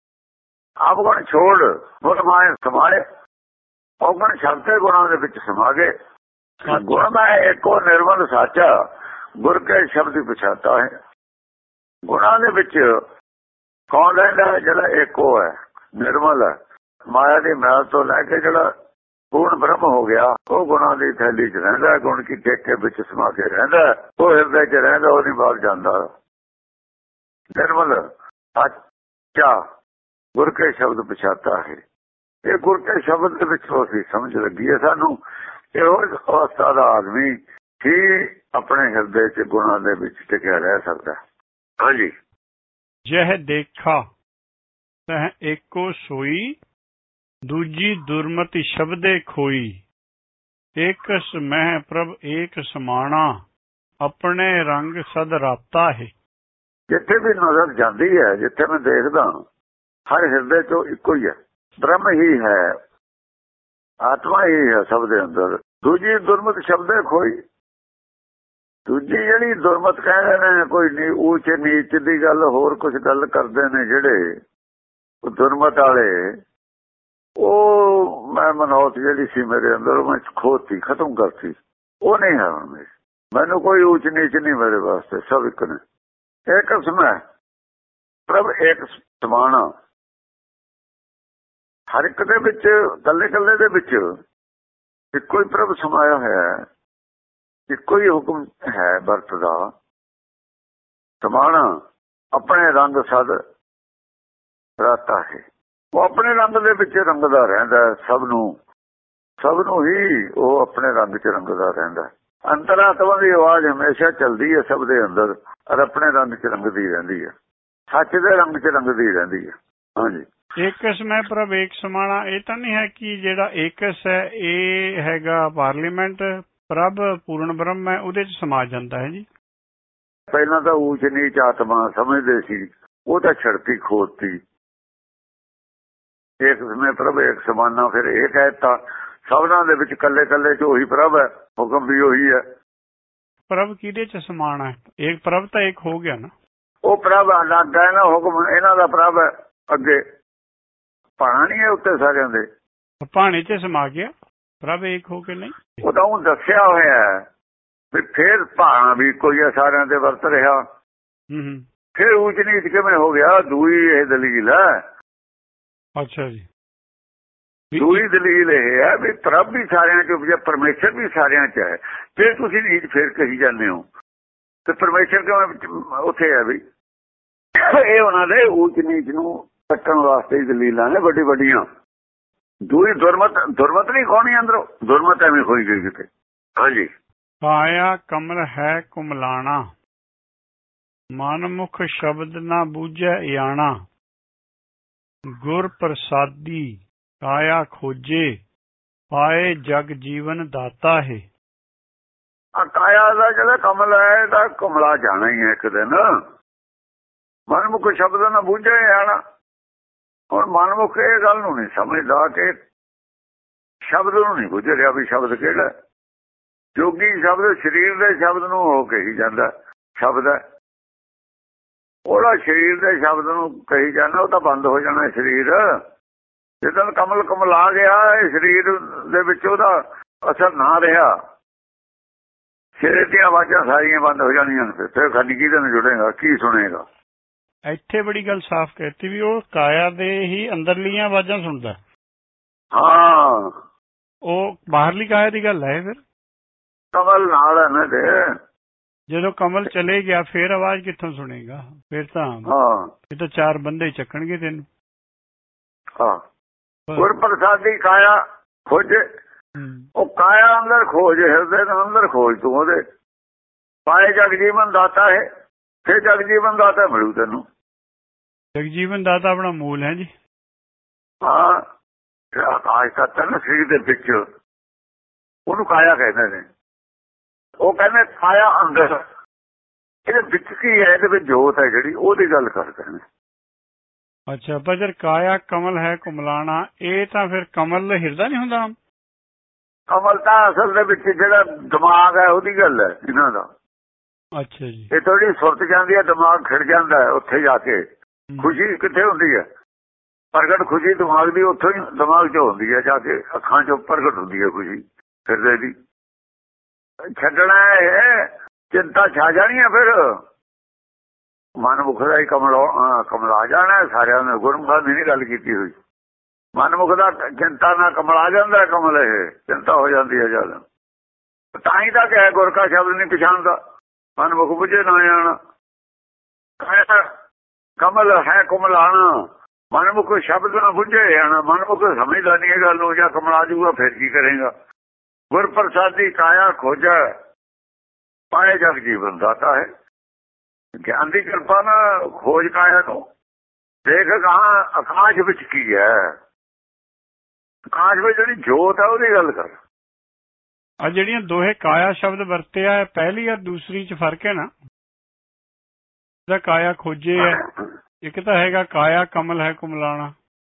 ਅਵਗਣ ਛੋੜ ਗੁਣ ਮਾਹੇ ਸਮਾਏ। ਅਵਗਣ ਸ਼ਬਦ ਗੁਣਾਂ ਦੇ ਵਿੱਚ ਸਮਾ ਗਏ। ਗੁਣ ਮੈਂ ਏਕੋ ਨਿਰਮਲ ਸਾਚਾ, ਗੁਰ ਕੇ ਸ਼ਬਦ ਪਛਾਤਾ ਹੈ। ਗੁਣਾਂ ਦੇ ਵਿੱਚ ਕੌਣ ਰਹਿੰਦਾ? ਜਿਹੜਾ ਏਕੋ ਹੈ, ਨਿਰਮਲ ਹੈ। ਮਾਇਆ ਦੀ ਮੈਲ ਤੋਂ ਲੈ ਕੇ ਜਿਹੜਾ ਪੂਰਨ ਬ੍ਰਹਮ ਹੋ ਗਿਆ, ਉਹ ਗੁਣਾਂ ਦੀ ਥੈਲੀ 'ਚ ਰਹਿੰਦਾ। ਗੁਣ ਕੀ ਟੇਕੇ ਵਿੱਚ ਸਮਾ ਕੇ ਰਹਿੰਦਾ, ਉਹ ਹਿਰਦੇ 'ਚ ਰਹਿੰਦਾ, ਉਹ ਨਹੀਂ ਬਾਹਰ ਜਾਂਦਾ। ਨਿਰਮਲ ਸਾਚਾ, ਗੁਰ ਕੇ ਸ਼ਬਦ ਪਛਾਤਾ ਹੈ। ਇਹ ਗੁਰ ਕੇ ਸ਼ਬਦ ਦੇ ਵਿੱਚ ਅਸੀਂ ਸਮਝ ਲੱਗੀ ਹੈ ਸਾਨੂੰ। ਇਹੋ ਅਵਸਥਾ ਦਾ ਆਦਮੀ ਹੀ ਆਪਣੇ ਹਿਰਦੇ 'ਚ ਗੁਣਾਂ ਦੇ ਵਿੱਚ ਟਿਕਿਆ ਰਹਿ ਸਕਦਾ। ਹਾਂਜੀ, ਜਹ ਦੇਖਾ ਤਹ ਏਕੋ ਸੋਈ, ਦੂਜੀ ਦੁਰਮਤੀ ਸ਼ਬਦੇ ਖੋਈ। ਏਕਸ ਮਹਿ ਪ੍ਰਭ ਏਕ ਸਮਾਣਾ, ਆਪਣੇ ਰੰਗ ਸਦ ਰਾਤਾ ਹੈ। ਜਿੱਥੇ ਵੀ ਨਜ਼ਰ ਜਾਂਦੀ ਹੈ, ਜਿੱਥੇ ਮੈਂ ਦੇਖਦਾ, ਹਰ ਹਿਰਦੇ 'ਚੋਂ ਇੱਕੋ ਹੀ ਹੈ, ਬ੍ਰਹਮ ਹੀ ਹੈ, ਆਤਮਾ ਹੀ ਹੈ ਸਭ ਦੇ ਅੰਦਰ। ਦੂਜੀ ਦੁਰਮਤ ਸ਼ਬਦੇ ਖੋਈ। ਦੂਜੀ ਜਿਹੜੀ ਦੁਰਮਤ ਕਹਿੰਦੇ ਨੇ, ਕੋਈ ਊਚ ਨੀਚ ਦੀ ਗੱਲ, ਹੋਰ ਕੁਝ ਗੱਲ ਕਰਦੇ ਨੇ ਜਿਹੜੇ ਦੁਰਮਤ ਵਾਲੇ, ਉਹ ਮੈਂ ਮਨੌਤ ਜਿਹੜੀ ਸੀ ਮੇਰੇ ਅੰਦਰ, ਮੈਂ ਖੋਤੀ, ਖਤਮ ਕਰਤੀ। ਉਹ ਨਹੀਂ ਹੈ ਹੁਣ। ਮੈਨੂੰ ਕੋਈ ਊਚ ਨੀਚ ਨਹੀਂ ਮੇਰੇ ਵਾਸਤੇ, ਸਭ ਇੱਕ ਨੇ। ਇੱਕ ਸਮੈ ਪ੍ਰਭ ਇੱਕ ਸਮਾਣਾ। ਹਰ ਇੱਕ ਦੇ ਵਿੱਚ, ਕੱਲੇ ਕੱਲੇ ਦੇ ਵਿੱਚ ਇੱਕੋ ਹੀ ਪ੍ਰਭ ਸਮਾਇਆ ਹੋਇਆ ਹੈ। ਇੱਕੋ ਹੀ ਹੁਕਮ ਹੈ ਵਰਤਦਾ। ਸਮਾਣਾ ਆਪਣੇ ਰੰਗ ਸਦ ਰਾਤਾ ਹੈ। ਉਹ ਆਪਣੇ ਰੰਗ ਦੇ ਵਿੱਚ ਰੰਗਦਾ ਰਹਿੰਦਾ, ਸਭ ਨੂੰ ਹੀ ਉਹ ਆਪਣੇ ਰੰਗ 'ਚ ਰੰਗਦਾ ਰਹਿੰਦਾ। ਅੰਤਰਾਤਮਾ ਦੀ ਆਵਾਜ਼ ਹਮੇਸ਼ਾ ਚੱਲਦੀ ਹੈ ਸਭ ਦੇ ਅੰਦਰ, ਔਰ ਆਪਣੇ ਰੰਗ 'ਚ ਰੰਗਦੀ ਰਹਿੰਦੀ ਹੈ, ਸੱਚ ਦੇ ਰੰਗ 'ਚ ਰੰਗਦੀ ਰਹਿੰਦੀ ਹੈ। ਹਾਂਜੀ, ਏਕਸ ਮੈਂ ਪ੍ਰਭ ਏਕ ਸਮਾਣਾ, ਇਹ ਤਾਂ ਨਹੀਂ ਹੈ ਕਿ ਜਿਹੜਾ ਏਕਸ ਹੈ ਇਹ ਹੈਗਾ ਪਾਰਲੀਮੈਂਟ, ਪ੍ਰਭ ਪੂਰਨ ਬ੍ਰਹਮ ਹੈ, ਉਹਦੇ 'ਚ ਸਮਾ ਜਾਂਦਾ ਹੈ ਜੀ। ਪਹਿਲਾਂ ਤਾਂ ਊਚ ਨੀਚ ਆਤਮਾ ਸਮਝਦੇ ਸੀ, ਉਹ ਤਾਂ ਛੜਤੀ ਖੋਤੀ। ਏਕ ਸਮੇਂ ਪ੍ਰਭ ਏਕ ਸਮਾਨਾ, ਫਿਰ ਇਹ ਕਹਿਤਾ ਸਭਨਾਂ ਦੇ ਵਿੱਚ ਕੱਲੇ ਕੱਲੇ 'ਚ ਉਹੀ ਪ੍ਰਭ ਹੈ, ਹੁਕਮ ਵੀ ਉਹੀ ਹੈ। ਪ੍ਰਭ ਕਿਹਦੇ 'ਚ ਸਮਾਣਾ ਹੈ? ਇੱਕ ਪ੍ਰਭ ਤਾਂ ਇੱਕ ਹੋ ਗਿਆ ਨਾ, ਉਹ ਪ੍ਰਭ ਅਲੱਗ ਹੈ ਨਾ, ਹੁਕਮ ਇਹਨਾਂ ਦਾ ਪ੍ਰਭ ਹੈ। ਅੱਗੇ ਭਾਣਾ ਨਹੀਂ ਹੈ ਉੱਤੇ ਸਾਰਿਆਂ ਦੇ, ਭਾਣੇ 'ਚ ਸਮਾ ਗਿਆ ਪ੍ਰਭ ਇੱਕ ਹੋ ਕੇ। ਨਹੀਂ, ਉਹ ਤਾਂ ਉਹ ਦੱਸਿਆ ਹੋਇਆ ਵੀ ਫਿਰ ਭਾਣਾ ਵੀ ਕੋਈ ਹੈ, ਸਾਰਿਆਂ ਦੇ ਵਰਤ ਰਿਹਾ। ਫਿਰ ਊਚ ਨੀਚ ਕਿਵੇਂ ਹੋ ਗਿਆ? ਦੂਈ ਇਹ ਦਲੀਲ ਹੈ। ਅੱਛਾ ਜੀ, ਦੂਈ ਦਲੀਲ ਇਹ ਹੈ ਵੀ ਪ੍ਰਭ ਵੀ ਸਾਰਿਆਂ 'ਚ ਉਪਜਿਆ, ਪਰਮੇਸ਼ਰ ਵੀ ਸਾਰਿਆਂ 'ਚ ਹੈ। ਫਿਰ ਤੁਸੀਂ ਨੀਚ ਫੇਰ ਕਹੀ ਜਾਂਦੇ ਹੋ ਤੇ ਪਰਮੇਸ਼ਰ ਕਿਵੇਂ ਉੱਥੇ ਹੈ? ਵੀ ਇਹ ਉਹਨਾਂ ਦੇ ਊਚ ਨੀਚ ਨੂੰ ਕੱਟਣ ਵਾਸਤੇ ਹੀ ਦਲੀਲਾਂ ਨੇ ਵੱਡੀ ਵੱਡੀਆਂ। ਦੂਈ ਦੁਰਮਤ ਨਹੀਂ ਖੋਣੀ ਅੰਦਰੋਂ, ਦੁਰਮਤ ਐਵੇਂ ਖੋਈ ਗਈ ਕਿਤੇ। ਹਾਂਜੀ, ਕਾਇਆ ਕਮਲ ਹੈ ਕੁਮਲਾਣਾ, ਮਨਮੁਖ ਸ਼ਬਦ ਨਾ ਬੂਝੈ ਇਆਣਾ, ਗੁਰ ਪ੍ਰਸਾਦੀ ਕਾਇਆ ਖੋਜੇ, ਪਾਏ ਜਗ ਜੀਵਨ ਦਾਤਾ ਹੈ। ਕਾਇਆ ਦਾ ਜਿਹੜਾ ਕਮਲ ਹੈ ਇਹਦਾ ਕਮਲਾ ਜਾਣਾ ਹੀ ਹੈ ਇੱਕ ਦਿਨ। ਮਨਮੁਖ ਸ਼ਬਦ ਨਾ ਬੂਝੇ ਇਆਣਾ, ਹੁਣ ਮਨਮੁਖ ਇਹ ਗੱਲ ਨੂੰ ਨਹੀਂ ਸਮਝਦਾ ਕਿ ਸ਼ਬਦ ਨੂੰ ਨਹੀਂ ਬੁੱਝ ਰਿਹਾ ਵੀ ਸ਼ਬਦ ਕਿਹੜਾ। ਜੋਗੀ ਸ਼ਬਦ ਸਰੀਰ ਦੇ ਸ਼ਬਦ ਨੂੰ ਹੋ ਕਹੀ ਜਾਂਦਾ ਸ਼ਬਦ ਹੈ, ਉਹਦਾ ਸਰੀਰ ਦੇ ਸ਼ਬਦ ਨੂੰ ਕਹੀ ਜਾਂਦਾ, ਉਹ ਤਾਂ ਬੰਦ ਹੋ ਜਾਣਾ ਸਰੀਰ। ਜਦੋਂ ਕਮਲ ਕਮਲਾ ਗਿਆ ਇਹ ਸਰੀਰ ਦੇ ਵਿੱਚ ਉਹਦਾ ਅਸਰ ਨਾ ਰਿਹਾ, ਸਰੀਰ ਦੀਆਂ ਆਵਾਜ਼ਾਂ ਸਾਰੀਆਂ ਬੰਦ ਹੋ ਜਾਣੀਆਂ। ਫਿਰ ਖਾਲੀ ਕਿਹਦੇ ਨਾਲ ਜੁੜੇਗਾ, ਕੀ ਸੁਣੇਗਾ? ਇੱਥੇ ਬੜੀ ਗੱਲ ਸਾਫ਼ ਕਹਿਤੀ ਵੀ ਉਹ ਕਾਇਆ ਦੇ ਹੀ ਅੰਦਰਲੀਆਂ ਆਵਾਜ਼ਾਂ ਸੁਣਦਾ। ਹਾਂ, ਉਹ ਬਾਹਰਲੀ ਕਾਇਆ ਦੀ ਗੱਲ ਹੈ। ਫਿਰ ਕਮਲ ਨਾਲ ਹੈ ਨਾ, ਤੇ ਜਦੋਂ ਕਮਲ ਚਲੇ ਗਿਆ ਫਿਰ ਆਵਾਜ਼ ਕਿੱਥੋਂ ਸੁਣੇਗਾ? ਫਿਰ ਤਾਂ ਇਹ ਤਾਂ ਚਾਰ ਬੰਦੇ ਚੱਕਣਗੇ ਤੈਨੂੰ। ਹਾਂ, ਗੁਰ ਪ੍ਰਸਾਦੀ ਕਾਇਆ ਖੋਜੇ, ਉਹ ਕਾਇਆ ਅੰਦਰ ਖੋਜ, ਹਿਰਦੇ ਦੇ ਅੰਦਰ ਖੋਜ ਤੂੰ ਉਹਦੇ। ਪਾਏ ਜਗ ਜੀਵਨ ਦਾਤਾ ਹੈ, ਫਿਰ ਜਗ ਜੀਵਨ ਦਾਤਾ ਮਿਲੂ ਤੈਨੂੰ। ਜਗਜੀਵਨ ਦਾਤਾ ਆਪਣਾ ਮੂਲ ਹੈ ਜੀ। ਹਾਂ, ਆਕਾਸ਼ ਤੱਤ ਹੈ ਨਾ ਸਰੀਰ ਦੇ ਵਿੱਚ, ਉਹਨੂੰ ਕਾਇਆ ਕਹਿੰਦੇ ਨੇ। ਉਹ ਕਹਿੰਦੇ ਕਾਇਆ ਅੰਦਰ, ਇਹਦੇ ਵਿੱਚ ਕੀ ਹੈ? ਇਹਦੇ ਵਿੱਚ ਜੋਤ ਹੈ ਜਿਹੜੀ, ਉਹਦੀ ਗੱਲ ਕਰਦੇ ਨੇ। ਅੱਛਾ, ਪਰ ਜਦ ਕਾਇਆ ਕਮਲ ਹੈ ਕੁਮਲਾਣਾ, ਇਹ ਤਾਂ ਫਿਰ ਕਮਲ ਹਿਰਦਾ ਨਹੀਂ ਹੁੰਦਾ? ਕਮਲ ਤਾਂ ਅਸਲ ਦੇ ਵਿੱਚ ਜਿਹੜਾ ਦਿਮਾਗ ਹੈ ਉਹਦੀ ਗੱਲ ਹੈ ਇਹਨਾਂ ਦਾ। ਅੱਛਾ ਜੀ, ਇਹ ਥੋੜੀ ਸੁਰਤ ਜਾਂਦੀ ਹੈ, ਦਿਮਾਗ ਖਿੜ ਜਾਂਦਾ ਹੈ ਉੱਥੇ ਜਾ ਕੇ। ਖੁਸ਼ੀ ਕਿੱਥੇ ਹੁੰਦੀ ਹੈ? ਪ੍ਰਗਟ ਖੁਸ਼ੀ ਦਿਮਾਗ ਦੀ ਉੱਥੋਂ ਹੀ ਦਿਮਾਗ 'ਚ ਹੁੰਦੀ ਹੈ, ਜਾ ਕੇ ਅੱਖਾਂ 'ਚੋਂ ਪ੍ਰਗਟ ਹੁੰਦੀ ਹੈ ਖੁਸ਼ੀ ਹਿਰਦੇ ਦੀ। ਛੱਡਣਾ ਹੈ, ਚਿੰਤਾ ਛਾ ਜਾਣੀ ਹੈ। ਫਿਰ ਮਨਮੁਖ ਦਾ ਹੀ ਕਮਲਾ ਜਾਣਾ ਸਾਰਿਆਂ ਨੇ। ਗੁਰਮੁਖਾਂ ਦੀ ਨਹੀਂ ਗੱਲ ਕੀਤੀ ਹੋਈ। ਮਨਮੁਖ ਦਾ ਚਿੰਤਾ ਨਾਲ ਕਮਲਾ ਜਾਂਦਾ, ਕਮਲ ਇਹ ਚਿੰਤਾ ਹੋ ਜਾਂਦੀ ਹੈ ਜਦ। ਤਾਂ ਹੀ ਤਾਂ ਕਿਹਾ ਗੁਰ ਕਾ ਸ਼ਬਦ ਨਹੀਂ ਪਛਾਣਦਾ, ਮਨਮੁਖ ਬੁਝੇ ਨਾ ਜਾਣਾ। ਕਮਲ ਹੈ ਕੁਮਲਾਣਾ, ਮਨਮੁਖ ਸ਼ਬਦ ਨਾ ਬੁਝੇ ਜਾਣਾ। ਮਨਮੁਖ ਸਮਝਦਾ ਨਹੀਂ ਇਹ ਗੱਲ ਨੂੰ, ਜਾਂ ਕਮਲਾ ਜੂਗਾ ਫਿਰ ਕੀ ਕਰੇਗਾ? ਗੁਰ ਪ੍ਰਸਾਦੀ ਕਾਇਆ ਖੋਜੈ, ਪਾਏ ਜਗ ਜੀਵਨ ਦਾਤਾ ਹੈ। ਗਿਆਨ ਦੀ ਕਿਰਪਾ ਨਾਲ ਖੋਜ ਕਾਇਆ ਨੂੰ। ਦੇਖ ਕਹਾਂ ਆਕਾਸ਼ ਵਿੱਚ ਕੀ ਹੈ? ਆਕਾਸ਼ ਵਿੱਚ ਜਿਹੜੀ ਜੋਤ ਹੈ ਉਹਦੀ ਗੱਲ ਕਰ। ਆ ਜਿਹੜੀਆਂ ਦੋਹੇ ਕਾਇਆ ਸ਼ਬਦ ਵਰਤਿਆ ਹੈ, ਪਹਿਲੀ ਔਰ ਦੂਸਰੀ 'ਚ ਫਰਕ ਹੈ ਨਾ? ਇਹਦਾ ਕਾਇਆ ਖੋਜੇ ਹੈ, ਇੱਕ ਤਾਂ ਹੈਗਾ ਕਾਇਆ ਕਮਲ ਹੈ ਕੁਮਲਾਣਾ,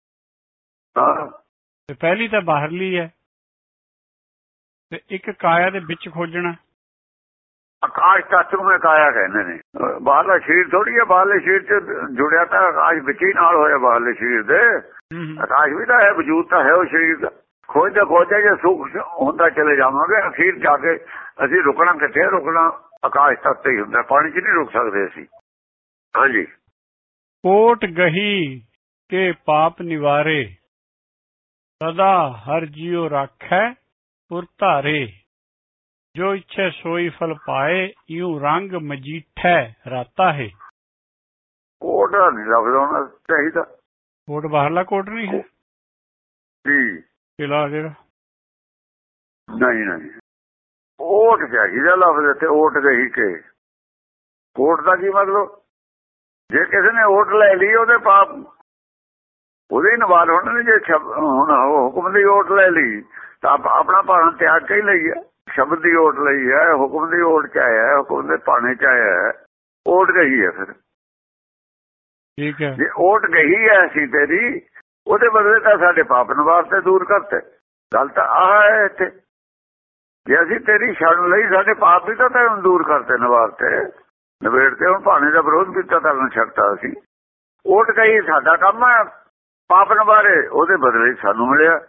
ਤੇ ਪਹਿਲੀ ਤਾਂ ਬਾਹਰਲੀ ਹੈ, ਤੇ ਇੱਕ ਕਾਇਆ ਦੇ ਵਿੱਚ ਖੋਜਣਾ। ਆਕਾਸ਼ ਤੱਤ ਨੂੰ ਕਾਇਆ ਕਹਿੰਦੇ ਨੇ। ਬਾਹਰਲਾ ਸਰੀਰ ਥੋੜੀ ਹੈ, ਬਾਹਰਲੇ ਸਰੀਰ 'ਚ ਜੁੜਿਆ ਤਾਂ ਆਕਾਸ਼ ਵਿੱਚ ਹੀ ਨਾਲ ਹੋਇਆ। ਬਾਹਰਲੇ ਸਰੀਰ ਦੇ ਆਕਾਸ਼ ਵੀ ਤਾਂ ਹੈ, ਵਜੂਦ ਤਾਂ ਹੈ ਉਹ ਸਰੀਰ ਦਾ। ਖੋਜਦੇ ਖੋਜਦੇ ਜੇ ਸੁੱਖ ਹੁੰਦਾ ਚਲੇ ਜਾਵਾਂਗੇ, ਅਖੀਰ ਜਾ ਕੇ ਅਸੀਂ ਰੁਕਣਾ ਕਿੱਥੇ? ਰੁਕਣਾ ਆਕਾਸ਼ ਤੱਕ ਹੀ ਹੁੰਦਾ, ਪਾਣੀ 'ਚ ਨਹੀਂ ਰੁਕ ਸਕਦੇ ਅਸੀਂ। ਹਾਂਜੀ, ਕੋਟ ਗਹੀ ਕੇ ਪਾਪ ਨਿਵਾਰੇ, ਸਦਾ ਹਰ ਜੀਉ ਰਾਖੈ ਪੁਰ ਧਾਰੇ, जो इच्छे सोई फल पाए यूं रंग मजीठै राता है। ਕੋਟ ਨਹੀਂ ਲਫ਼ਜ਼ ਹੋਣਾ ਚਾਹੀਦਾ। कोट बाहरला कोट नहीं है ਜੀ किला ਜਿਹੜਾ ਨਹੀਂ ਨਹੀਂ ਓਟ ਚਾਹੀਦਾ ਲਫ਼ਜ਼ ਇੱਥੇ ਓਟ ਗਈ ਕੇ। ਕੋਟ ਦਾ ਕੀ ਮਤਲਬ? ਜੇ ਕਿਸੇ ਨੇ ਓਟ ਲੈ ਲਈ ਉਹਦੇ ਪਾਪ ਉਹਦੇ ਹੀ ਨਵਾਲ ਹੋਣੇ ਨੇ। ਜੇ ਹੁਣ ਹੁਕਮ ਦੀ ਓਟ ਲੈ ਲਈ ਤਾਂ ਆਪਣਾ ਭਾਣਾ ਤਿਆਗ ਕੇ ਹੀ ਲਈ ਹੈ। ਸ਼ਬਦ ਦੀ ਓਟ ਲਈ ਹੈ, ਹੁਕਮ ਦੀ ਓਟ ਚ ਆਇਆ, ਹੁਕਮ ਦੇ ਭਾਣੇ ਚ ਆਇਆ, ਓਟ ਗਈ ਹੈ। ਫਿਰ ਠੀਕ ਹੈ ਜੇ ਓਟ ਗਈ ਹੈ ਅਸੀਂ ਤੇਰੀ, ਉਹਦੇ ਬਦਲੇ ਤਾਂ ਸਾਡੇ ਪਾਪ ਨਿਵਾਰਤੇ ਦੂਰ ਕਰਤੇ। ਗੱਲ ਤਾਂ ਆਹ ਹੈ ਇੱਥੇ। ਜੇ ਅਸੀਂ ਤੇਰੀ ਸ਼ਰਨ ਲਈ ਸਾਡੇ ਪਾਪ ਵੀ ਤਾਂ ਤੈਨੂੰ ਦੂਰ ਕਰਤੇ, ਨਿਵਾਰਤੇ, ਨਿਬੇੜਤੇ। ਹੁਣ ਭਾਣੇ ਦਾ ਵਿਰੋਧ ਕੀਤਾ, ਕਰਨ ਛੱਡਤਾ ਅਸੀਂ। ਓਟ ਗਈ ਸਾਡਾ ਕੰਮ ਹੈ, ਪਾਪ ਨਿਵਾਰੇ ਉਹਦੇ ਬਦਲੇ ਸਾਨੂੰ ਮਿਲਿਆ।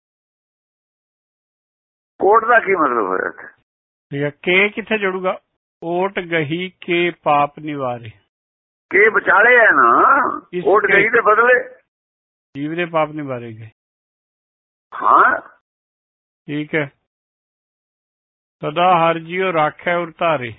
ਕੋਟ ਦਾ ਕੀ ਮਤਲਬ ਹੋਇਆ ਇੱਥੇ? ਠੀਕ ਹੈ। ਕੇ ਕਿੱਥੇ ਜੁੜੂਗਾ? ਓਟ ਗਹੀ ਕੇ ਪਾਪ ਨਿਵਾਰੇ। ਕੇ ਵਿਚਾਲੇ ਹੈ ਨਾ, ਓਟ ਗਈ ਦੇ ਬਦਲੇ ਜੀਵ ਦੇ ਪਾਪ ਨਿਵਾਰੇ ਗਏ। ਹਾਂ ਠੀਕ ਹੈ। ਸਦਾ ਹਰ ਜੀਓ ਰਾਖੈ ਉਰ ਧਾਰੇ।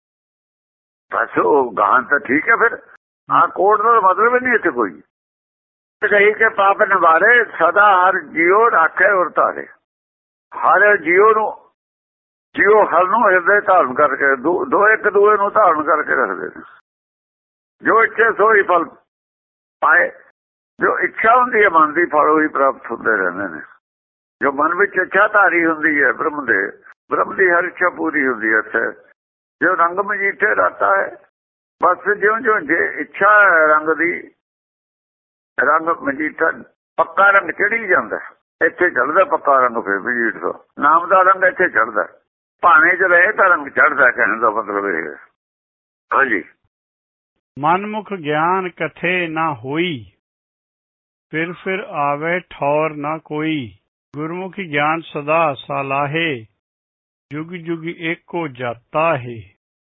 ਬਸ ਉਹ ਗਾਂ ਤਾਂ ਠੀਕ ਹੈ। ਫਿਰ ਆਹ ਕੋਟ ਦਾ ਮਤਲਬ ਨਹੀਂ ਇੱਥੇ ਕੋਈ। ਗਈ ਕੇ ਪਾਪ ਨਿਵਾਰੇ ਸਦਾ ਹਰ ਜੀਓ ਰਾਖੈ ਉਰ ਧਾਰੇ। ਹਰ ਜੀਓ ਨੂੰ, ਜੀਓ ਹਰ ਨੂੰ ਹਿਰਦੇ ਧਾਰਨ ਕਰਕੇ, ਦੋ ਇੱਕ ਦੂਏ ਨੂੰ ਧਾਰਨ ਕਰਕੇ ਰੱਖਦੇ ਨੇ। ਜੋ ਇੱਛੇ ਸੋਈ ਫਲ ਪਾਏ। ਜੋ ਇੱਛਾ ਹੁੰਦੀ ਹੈ ਮਨ ਦੀ, ਫਲ ਉਹੀ ਪ੍ਰਾਪਤ ਹੁੰਦੇ ਰਹਿੰਦੇ ਨੇ। ਜੋ ਮਨ ਵਿੱਚ ਇੱਛਾ ਧਾਰੀ ਹੁੰਦੀ ਹੈ ਬ੍ਰਹਮ ਦੇ, ਬ੍ਰਹਮ ਦੀ ਹਰ ਇੱਛਾ ਪੂਰੀ ਹੁੰਦੀ ਹੈ ਇੱਥੇ। ਜੋ ਰੰਗ ਮਜੀਠੇ ਰਾਤਾ ਹੈ, ਬਸ ਜਿਉਂ ਜਿਉਂ ਜੇ ਇੱਛਾ ਹੈ ਰੰਗ ਦੀ, ਰੰਗ ਮਜੀਠਾ ਪੱਕਾ ਰੰਗ ਚੜੀ ਜਾਂਦਾ। ਇੱਥੇ ਚੜ੍ਹਦਾ ਪੱਕਾ ਰੰਗ। ਫਿਰ ਮਜੀਠ ਦਾ ਨਾਮ ਦਾ ਰੰਗ ਇੱਥੇ ਚੜ੍ਹਦਾ। ਭਾਣੇ ਚ ਰਹੇ ਤਾਂ ਰੰਗ ਚੜ੍ਹਦਾ, ਕਹਿਣ ਦਾ ਮਤਲਬ ਇਹ ਹੈ। ਹਾਂਜੀ। ਮਨਮੁਖ ਗਿਆਨ ਕਥੇ ਨਾ ਹੋਈ ਫਿਰ ਆਵੇ ਠੌਰ ਨਾ ਕੋਈ। ਗੁਰਮੁਖੀ ਗਿਆਨ ਸਦਾ ਸਾਲਾਹੇ ਜੁਗ ਜੁਗ ਏਕੋ ਜਾਤਾ ਹੈ।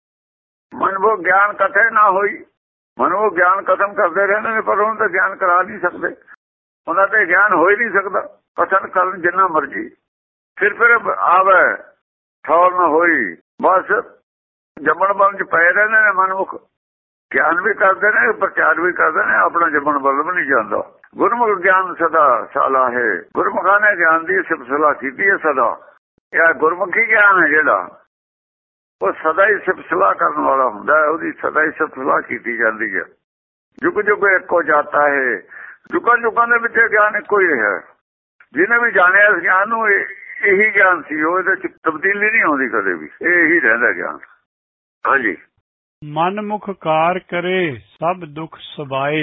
ਮਨਮੁਖ ਗਿਆਨ ਕਥੇ ਨਾ ਹੋਈ। ਮਨਮੁਖ ਗਿਆਨ ਕਥਨ ਕਰਦੇ ਰਹਿੰਦੇ ਨੇ, ਪਰ ਉਹਨਾਂ ਦਾ ਗਿਆਨ ਕਰਾ ਨਹੀਂ ਸਕਦੇ। ਉਹਨਾਂ ਤੇ ਗਿਆਨ ਹੋ ਹੀ ਨਹੀਂ ਸਕਦਾ। ਕਥਨ ਕਰਨ ਜਿੰਨਾ ਮਰਜੀ। ਫਿਰ ਆਵੇ ਠੌਰ ਨਾ ਹੋਈ। ਬਸ ਜੰਮਣ ਬਰਨ ਚ ਪਏ ਰਹਿੰਦੇ ਨੇ ਮਨਮੁਖ। ਗਿਆਨ ਵੀ ਕਰਦੇ ਨੇ, ਪ੍ਰਚਾਰ ਵੀ ਕਰਦੇ ਨੇ, ਆਪਣਾ ਜੰਮਣ ਬਰਨ ਵੀ ਨਹੀਂ ਜਾਂਦਾ। ਗੁਰਮੁਖ ਗਿਆਨ ਸਦਾ ਸਾਲਾ ਹੈ। ਗੁਰਮੁਖਾਂ ਨੇ ਗਿਆਨ ਦੀ ਸਿਫਤ ਸਲਾਹ ਕੀਤੀ ਹੈ ਸਦਾ। ਇਹ ਗੁਰਮੁਖੀ ਗਿਆਨ ਹੈ ਜਿਹੜਾ, ਉਹ ਸਦਾ ਹੀ ਸਿਫਤ ਸਲਾਹ ਕਰਨ ਵਾਲਾ ਹੁੰਦਾ ਹੈ। ਉਹਦੀ ਸਦਾ ਹੀ ਸਿਫਤ ਸਲਾਹ ਕੀਤੀ ਜਾਂਦੀ ਹੈ। ਜੁਗ ਜੁਗ ਇੱਕੋ ਜਾਤਾ ਹੈ। ਜੁਗਾਂ ਜੁਗਾਂ ਦੇ ਵਿੱਚ ਗਿਆਨ ਇੱਕੋ ਹੀ ਹੈ। ਜਿਹਨੇ ਵੀ ਜਾਣਿਆ ਇਸ ਗਿਆਨ ਨੂੰ, ਇਹੀ ਗਿਆਨ ਸੀ। ਉਹ ਇਹਦੇ ਚ ਤਬਦੀਲੀ ਨਹੀਂ ਆਉਂਦੀ ਕਦੇ ਵੀ, ਇਹੀ ਰਹਿੰਦਾ ਗਿਆਨ। ਹਾਂਜੀ। ਮਨਮੁਖ ਕਾਰ ਕਰੇ ਸਭ ਦੁੱਖ ਸਬਾਏ।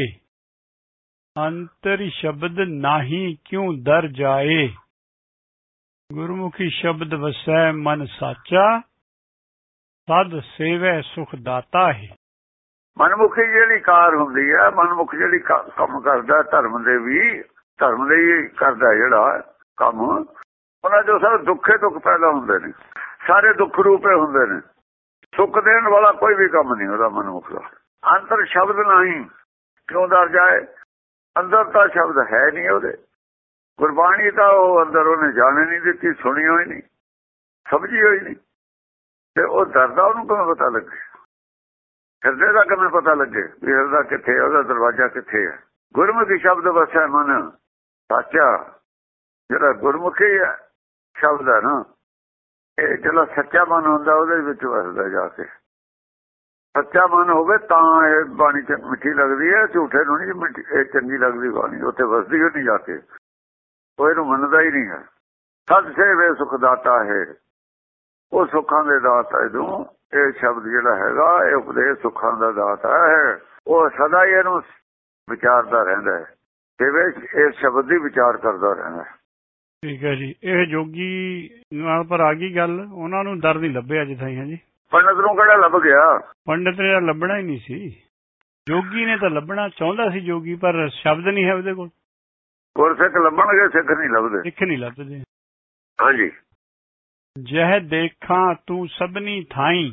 ਅੰਤਰ ਸ਼ਬਦ ਨਾਹੀ ਕਿਉਂ ਦਰ ਜਾਏ। ਗੁਰਮੁਖੀ ਸ਼ਬਦ ਵਸੈ ਮਨ ਸਾਚਾ। ਸਦ ਸੇਵੈ ਸੁਖ ਦਾਤਾ ਹੈ। ਮਨਮੁਖੀ ਜਿਹੜੀ ਕਾਰ ਹੁੰਦੀ ਹੈ, ਮਨਮੁਖ ਜਿਹੜੀ ਕੰਮ ਕਰਦਾ ਧਰਮ ਦੇ ਵੀ, ਧਰਮ ਲਈ ਕਰਦਾ ਜਿਹੜਾ ਕੰਮ, ਉਹਨਾਂ ਚੋਂ ਸਾਰੇ ਦੁੱਖੇ ਦੁੱਖ ਪੈਦਾ ਹੁੰਦੇ ਨੇ। ਸਾਰੇ ਦੁੱਖ ਰੂਪੇ ਹੁੰਦੇ ਨੇ। ਸੁੱਖ ਦੇਣ ਵਾਲਾ ਕੋਈ ਵੀ ਕੰਮ ਨਹੀਂ ਉਹਦਾ ਮਨਮੁਖ ਦਾ। ਅੰਤਰ ਸ਼ਬਦ ਨਹੀਂ ਕਿਉਂ ਦਰ ਜਾਏ। ਅੰਦਰ ਤਾਂ ਸ਼ਬਦ ਹੈ ਨਹੀਂ ਉਹਦੇ। ਗੁਰਬਾਣੀ ਤਾਂ ਉਹ ਅੰਦਰ ਉਹਨੇ ਜਾਣੇ ਨਹੀਂ ਦਿੱਤੀ, ਸੁਣੀ ਹੋਈ ਨਹੀਂ, ਸਮਝੀ ਹੋਈ ਨਹੀਂ। ਤੇ ਉਹ ਡਰਦਾ, ਉਹਨੂੰ ਕਿਵੇਂ ਪਤਾ ਲੱਗੇ? ਹਿਰਦੇ ਦਾ ਕਿਵੇਂ ਪਤਾ ਲੱਗੇ ਵੀ ਹਿਰਦਾ ਕਿੱਥੇ, ਉਹਦਾ ਦਰਵਾਜ਼ਾ ਕਿੱਥੇ ਹੈ? ਗੁਰਮੁਖੀ ਸ਼ਬਦ ਵਸੈ ਮਨ ਸਾਚਾ। ਜਿਹੜਾ ਗੁਰਮੁਖੀ ਸ਼ਬਦ ਹੈ ਨਾ, ਇਹ ਜਿਹੜਾ ਸੱਚਾ ਮਨ ਹੁੰਦਾ ਉਹਦੇ ਵਿੱਚ ਵਸਦਾ ਜਾ ਕੇ। ਸੱਚਾ ਮਨ ਹੋਵੇ ਤਾਂ ਇਹ ਬਾਣੀ ਮਿੱਠੀ ਲੱਗਦੀ ਹੈ। ਝੂਠੇ ਨੂੰ ਨਹੀਂ ਮਿੱਠੀ, ਇਹ ਚੰਗੀ ਲੱਗਦੀ ਬਾਣੀ। ਉੱਥੇ ਵਸਦੀ ਹੋ ਨਹੀਂ ਜਾ ਕੇ, ਉਹ ਇਹਨੂੰ ਮੰਨਦਾ ਹੀ ਨਹੀਂ ਹੈ। ਸਦ ਸੇਵੇ ਸੁਖ ਦਾਤਾ ਹੈ। ਉਹ ਸੁੱਖਾਂ ਦੇ ਦਾਤਾ ਇਹਨੂੰ। ਇਹ ਸ਼ਬਦ ਜਿਹੜਾ ਹੈਗਾ, ਇਹ ਉਪਦੇਸ਼ ਸੁੱਖਾਂ ਦਾ ਦਾਤਾ ਹੈ। ਉਹ ਸਦਾ ਹੀ ਇਹਨੂੰ ਵਿਚਾਰਦਾ ਰਹਿੰਦਾ ਹੈ। ਸੇਵੇ ਇਸ ਸ਼ਬਦ ਦੀ ਵਿਚਾਰ ਕਰਦਾ ਰਹਿੰਦਾ। ਠੀਕ ਹੈ ਜੀ। ਇਹ ਜੋਗੀ ਨਾਲ ਪਰ ਆ ਗਈ ਗੱਲ, ਉਹਨਾਂ ਨੂੰ ਦਰ ਨਹੀਂ ਲੱਭਿਆ ਅੱਜ ਤਾਈਂ। ਹਾਂਜੀ। ਪੰਡਤ ਨੂੰ ਕਿਹੜਾ ਲੱਭ ਗਿਆ? ਪੰਡਤ ਨੇ ਲੱਭਣਾ ਹੀ ਨਹੀਂ ਸੀ। ਜੋਗੀ ਨੇ ਤਾਂ ਲੱਭਣਾ ਚਾਹੁੰਦਾ ਸੀ ਜੋਗੀ, ਪਰ ਸ਼ਬਦ ਨਹੀਂ ਹੈ ਉਹਦੇ ਕੋਲ। ਗੁਰਸਿੱਖ ਲੱਭਣਗੇ, ਸਿੱਖ ਨਹੀਂ ਲੱਭਦੇ। ਸਿੱਖ ਨਹੀਂ ਲੱਭਦੇ। ਹਾਂਜੀ। ਜਹ ਦੇਖਾਂ ਤੂੰ ਸਭਨੀ ਥਾਈ।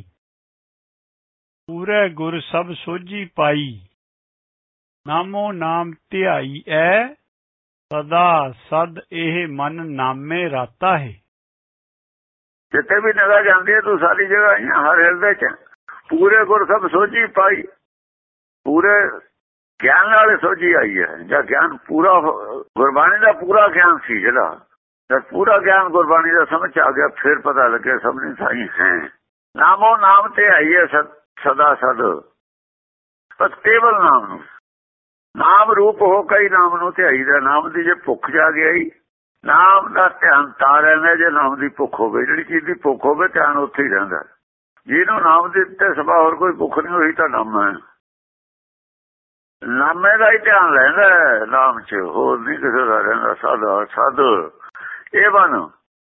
ਪੂਰੇ ਗੁਰ ਸਭ ਸੋਝੀ ਪਾਈ। ਨਾਮੋ ਨਾਮ ਧਿਆਈ ਐ। ਸਦਾ ਸਦ ਇਹ ਮਨ ਨਾਮੇ ਰਾਤਾ ਹੈ। ਜਿੱਥੇ ਵੀ ਨਿਗਾਹ ਜਾਂਦੀ ਹੈ ਤੂੰ ਸਾਰੀ ਜਗ੍ਹਾ ਹੀ ਹਰ ਹਿਰਦੇ ਚ ਪੂਰੇ ਗੁਰ ਸਭ ਸੋਝੀ ਪਾਈ। ਪੂਰੇ ਗਿਆਨ ਨਾਲ ਸੋਝੀ ਆਈ ਹੈ। ਜਾਂ ਗਿਆਨ ਪੂਰਾ ਗੁਰਬਾਣੀ ਦਾ ਪੂਰਾ ਗਿਆਨ ਸੀ ਜਿਹੜਾ, ਜਦ ਪੂਰਾ ਗਿਆਨ ਗੁਰਬਾਣੀ ਦਾ ਸਮਝ ਆ ਗਿਆ ਫਿਰ ਪਤਾ ਲੱਗਿਆ ਸਭਨੀ ਸਾਈ ਹੈ। ਨਾਮੋ ਨਾਮ ਤੇ ਆਈਏ ਸਦਾ ਸਦ, ਬਸ ਕੇਵਲ ਨਾਮ ਨੂੰ, ਨਾਮ ਰੂਪ ਹੋ ਕਈ ਨਾਮ ਨੂੰ ਧਿਆਈ ਦਾ। ਨਾਮ ਦੀ ਜੇ ਭੁੱਖ ਜਾਗ ਆਈ, ਨਾਮ ਦਾ ਧਿਆਨ ਤਾਂ ਰਹਿੰਦਾ ਜੇ ਨਾਮ ਦੀ ਭੁੱਖ ਹੋਵੇ। ਜਿਹੜੀ ਚੀਜ਼ ਦੀ ਭੁੱਖ ਹੋਵੇ ਧਿਆਨ ਉੱਥੇ ਹੀ ਰਹਿੰਦਾ। ਜਿਹਨੂੰ ਨਾਮ ਦੇ ਉੱਤੇ ਸਭਾ ਹੋਰ ਕੋਈ ਭੁੱਖ ਨਹੀਂ ਹੋਈ ਤਾਂ ਨਾਮ ਹੈ। ਨਾਮੇ ਦਾ ਹੀ ਧਿਆਨ ਰਹਿੰਦਾ ਨਾਮ ਚ, ਹੋਰ ਨਹੀਂ ਕਿਸੇ ਦਾ ਰਹਿੰਦਾ। ਸਾਦਾ ਸਦ ਇਹ ਬਣ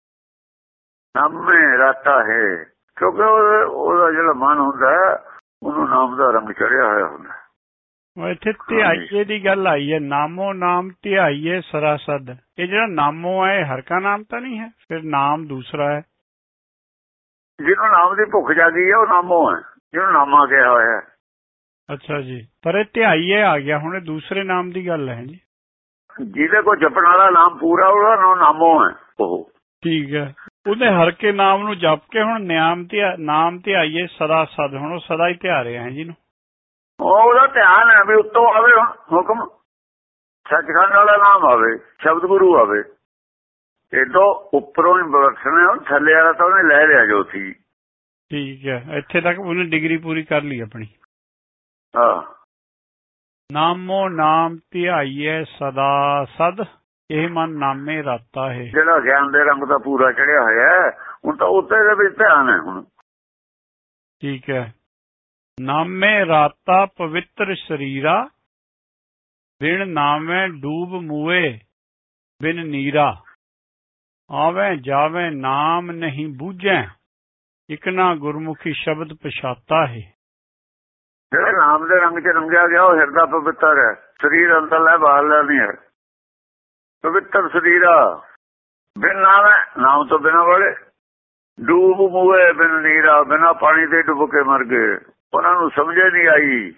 ਨਾਮੇ ਰਾਤਾ ਹੈ, ਕਿਉਂਕਿ ਉਹਦਾ ਜਿਹੜਾ ਮਨ ਹੁੰਦਾ ਉਹਨੂੰ ਨਾਮ ਦਾ ਰੰਗ ਚੜਿਆ ਹੋਇਆ ਹੁੰਦਾ। ਇੱਥੇ ਧਿਆਈਏ ਦੀ ਗੱਲ ਆਈ ਹੈ, ਨਾਮੋ ਨਾਮ ਧਿਆਈਏ ਸਰਾਸਦ। ਇਹ ਜਿਹੜਾ ਨਾਮੋ ਹੈ ਇਹ ਹਰ ਕਾ ਨਾਮ ਤਾਂ ਨਹੀਂ ਹੈ, ਫਿਰ ਨਾਮ ਦੂਸਰਾ ਹੈ। ਜਿਹਨੂੰ ਨਾਮ ਦੀ ਭੁੱਖ ਜਾਗੀ ਹੈ ਉਹ ਨਾਮੋ ਹੈ, ਜਿਹਨੂੰ ਨਾਮਾ ਕਿਹਾ ਹੋਇਆ। ਅੱਛਾ ਜੀ, ਪਰ ਇਹ ਧਿਆਈਏ ਆ ਗਿਆ ਹੁਣ, ਇਹ ਦੂਸਰੇ ਨਾਮ ਦੀ ਗੱਲ ਹੈ ਜੀ। ਜਿਹਦੇ ਕੋਲ ਜਪਣ ਵਾਲਾ ਨਾਮ ਪੂਰਾ ਉਹਦਾ ਨਾਮੋ ਹੈ ਉਹ। ਠੀਕ ਹੈ, ਉਹਦੇ ਹਰ ਕੇ ਨਾਮ ਨੂੰ ਜਪ ਕੇ ਹੁਣ ਨਾਮ ਧਿਆਈਏ ਸਦਾ ਸਦ, ਹੁਣ ਉਹ ਸਦਾ ਹੀ ਧਿਆ ਰਿਹਾ ਹੈ ਜਿਹਨੂੰ। ਉਹਦਾ ਧਿਆਨ ਹੈ ਵੀ ਉੱਤੋਂ ਆਵੇ ਹੁਕਮ, ਸੱਚਖੰਡ ਵਾਲਾ ਨਾਮ ਆਵੇ, ਸ਼ਬਦ ਗੁਰੂ ਆਵੇ। ਇਦੋਂ ਉੱਪਰੋਂ ਹੀ ਬਰਸਣਾ, ਥੱਲੇ ਵਾਲਾ ਤਾਂ ਉਹਨੇ ਲੈ ਲਿਆ ਜੋ ਸੀ। ਠੀਕ ਹੈ, ਇੱਥੇ ਤੱਕ ਉਹਨੇ ਡਿਗਰੀ ਪੂਰੀ ਕਰ ਲਈ ਆਪਣੀ। ਹਾਂ, ਨਾਮੋ ਨਾਮ ਧਿਆਈਏ ਸਦਾ ਸਦ, ਇਹ ਮਨ ਨਾਮੇ ਰਾਤਾ ਹੈ। ਜਿਹੜਾ ਗਿਆਨ ਦੇ ਰੰਗ ਦਾ ਪੂਰਾ ਚੜਿਆ ਹੋਇਆ ਹੁਣ ਤਾਂ ਉੱਤੇ ਦੇ ਵਿੱਚ ਧਿਆਨ ਹੈ ਹੁਣ। ਠੀਕ ਹੈ, ਨਾਮੇ ਰਾਤਾ ਪਵਿੱਤਰ ਸਰੀਰਾ, ਬਿਨ ਨਾਮੇ ਡੂਬ ਮੂਏ ਬਿਨ ਨੀਰਾ, ਆਵੇਂ ਜਾਵੇਂ ਨਾਮ ਨਹੀਂ ਬੂਝੈ, ਇਕ ਨਾ ਗੁਰਮੁਖੀ ਸ਼ਬਦ ਪਛਾਤਾ ਹੈ। ਜਿਹੜਾ ਨਾਮ ਦੇ ਰੰਗ ਚ ਰੰਗਿਆ ਗਿਆ ਉਹ ਹਿਰਦਾ ਪਵਿੱਤਰ ਹੈ, ਸਰੀਰ ਅੰਦਰਲਾ ਬਾਹਰਲਾ ਨਹੀਂ ਹੈ। ਪਵਿੱਤਰ ਸਰੀਰਾ, ਬਿਨ ਨਾਮ ਹੈ, ਨਾਮ ਤੋਂ ਬਿਨਾਂ ਵਾਲੇ, ਡੂਬ ਮੂਏ ਬਿਨ ਨੀਰਾ, ਬਿਨਾਂ ਪਾਣੀ ਦੇ ਡੁੱਬ ਕੇ ਮਰ ਗਏ। ਉਹਨਾਂ ਨੂੰ ਸਮਝੇ ਨਹੀਂ ਆਈ,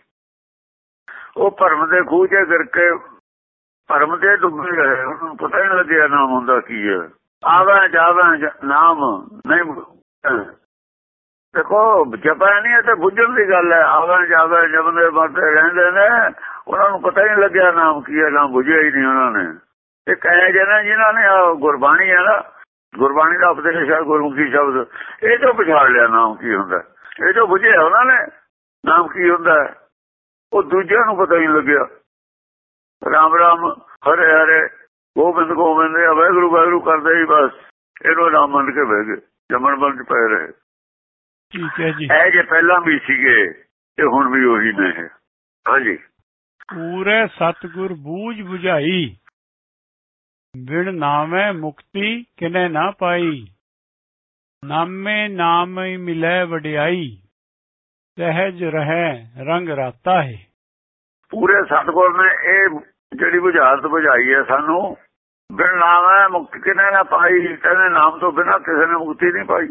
ਉਹ ਭਰਮ ਦੇ ਖੂਹ 'ਚ ਗਿਰ ਕੇ ਭਰਮ ਦੇ ਡੁੱਬੇ ਰਹੇ। ਉਹਨਾਂ ਨੂੰ ਪਤਾ ਹੀ ਨਹੀਂ ਲੱਗਿਆ ਨਾਮ ਹੁੰਦਾ ਕੀ ਹੈ। ਆਵੇਂ ਜਾਵੇਂ ਨਾਮ ਨਹੀਂ, ਦੇਖੋ ਜਪਿਆ ਨਹੀਂ ਤੇ ਬੁੱਝਣ ਦੀ ਗੱਲ ਹੈ। ਆਵੇਂ ਜਾਵੇਂ ਜਪਦੇ ਮਰਦੇ ਰਹਿੰਦੇ ਨੇ, ਉਹਨਾਂ ਨੂੰ ਪਤਾ ਹੀ ਨਹੀਂ ਲੱਗਿਆ ਨਾਮ ਕੀ ਹੈ, ਨਾਮ ਬੁੱਝਿਆ ਹੀ ਨਹੀਂ ਉਹਨਾਂ ਨੇ। ਇਹ ਕਹੇ ਜਿਹਨਾਂ ਨੇ ਗੁਰਬਾਣੀ ਹੈ ਨਾ, ਗੁਰਬਾਣੀ ਦਾ ਉਪਦੇਸ਼ ਹੈ, ਗੁਰਮੁਖੀ ਸ਼ਬਦ, ਇਹ ਤੋਂ ਪਛਾਣ ਲਿਆ ਨਾਮ ਕੀ ਹੁੰਦਾ। ਇਹ ਤੋਂ ਬੁੱਝਿਆ ਉਹਨਾਂ ਨੇ ਨਾਮ ਕੀ ਹੁੰਦਾ, ਉਹ ਦੂਜਿਆਂ ਨੂੰ ਪਤਾ ਹੀ ਨਹੀਂ ਲੱਗਿਆ। ਰਾਮ ਰਾਮ ਹਰੇ ਹਰੇ ਗੋਬਿੰਦ ਗੋਬਿੰਦ ਵਾਹਿਗੁਰੂ ਵਾਹਿਗੁਰੂ ਕਰਦੇ ਹੀ ਬਸ ਇਹਨੂੰ ਨਾਮ ਮੰਨ ਕੇ ਬਹਿ ਗਏ, ਜੰਮਣ ਬਣ ਚ ਪਏ ਰਹੇ। ਠੀਕ ਹੈ ਜੀ, ਇਹ ਜੇ ਪਹਿਲਾਂ ਵੀ ਸੀਗੇ ਤੇ ਹੁਣ ਵੀ ਉਹੀ ਨੇ। ਹਾਂਜੀ, ਪੂਰੇ ਸਤਿਗੁਰ ਬੂਝ ਬੁਝਾਈ, ਬਿਨ ਨਾਮੇ ਮੁਕਤੀ ਕਿਨੇ ਨਾ ਪਾਈ, ਨਾਮੇ ਨਾਮ ਹੀ ਮਿਲੇ ਵਡਿਆਈ, ਸਹਿਜ ਰਹਿ ਰੰਗ ਰਾਤਾ ਹੈ। ਪੂਰੇ ਸਤਿਗੁਰ ਨੇ ਇਹ ਜਿਹੜੀ ਬੁਝਾਰਤ ਬੁਝਾਈ ਹੈ ਸਾਨੂੰ, ਬਿਨ ਨਾਮੇ ਮੁਕਤੀ ਕਿਨੇ ਨਾ ਪਾਈ। ਕਹਿੰਦੇ ਨਾਮ ਤੋਂ ਬਿਨਾਂ ਕਿਸੇ ਨੇ ਮੁਕਤੀ ਨਹੀਂ ਪਾਈ,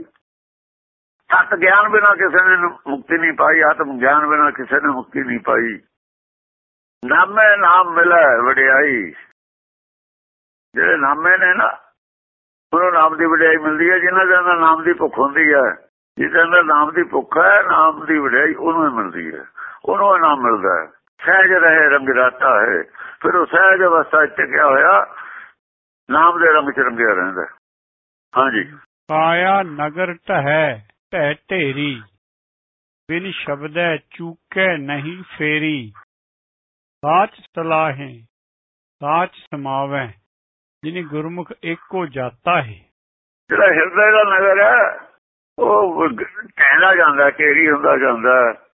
ਸਤ ਗਿਆਨ ਬਿਨਾਂ ਕਿਸੇ ਨੇ ਮੁਕਤੀ ਨਹੀਂ ਪਾਈ, ਆਤਮ ਗਿਆਨ ਬਿਨਾਂ ਕਿਸੇ ਨੇ ਮੁਕਤੀ ਨਹੀਂ ਪਾਈ। ਨਾਮੇ ਨਾਮ ਮਿਲੇ ਵਡਿਆਈ, ਜਿਹੜੇ ਨਾਮੇ ਨੇ ਨਾ ਉਹਨੂੰ ਨਾਮ ਦੀ ਵਡਿਆਈ ਮਿਲਦੀ ਹੈ। ਜਿਹਨਾਂ ਦੇ ਅੰਦਰ ਨਾਮ ਦੀ ਭੁੱਖ ਹੁੰਦੀ ਹੈ, ਜਿਹਦੇ ਅੰਦਰ ਨਾਮ ਦੀ ਭੁੱਖ ਹੈ, ਨਾਮ ਦੀ ਵਡਿਆਈ ਉਹਨੂੰ ਹੀ ਮਿਲਦੀ ਹੈ, ਉਹਨੂੰ ਨਾਮ ਮਿਲਦਾ ਹੈ। ਸਹਿਜ ਰਹੇ ਰੰਗ ਰਾਤਾ ਹੈ, ਫਿਰ ਉਹ ਸਹਿਜ ਅਵਸਥਾ ਚ ਟਿਕਿਆ ਹੋਇਆ ਨਾਮ ਦੇ ਰੰਗ ਚ ਰੰਗਿਆ ਰਹਿੰਦਾ। ਹਾਂਜੀ, ਪਾਇਆ ਨਗਰ ਢਹਿ ਢਹਿ ਢੇਰੀ, ਬਿਨ ਸ਼ਬਦੈ ਚੂਕੈ ਨਹੀਂ ਫੇਰੀ, ਸਾਚ ਸਲਾਹੇ ਸਾਚ ਸਮਾਵੈ, ਜਿਨੀ ਗੁਰਮੁਖ ਏਕੋ ਜਾਤਾ ਹੈ। ਜਿਹੜਾ ਹਿਰਦੇ ਦਾ ਨਗਰ ਹੈ ਉਹ ਢਹਿੰਦਾ ਜਾਂਦਾ, ਢੇਰੀ ਹੁੰਦਾ ਜਾਂਦਾ,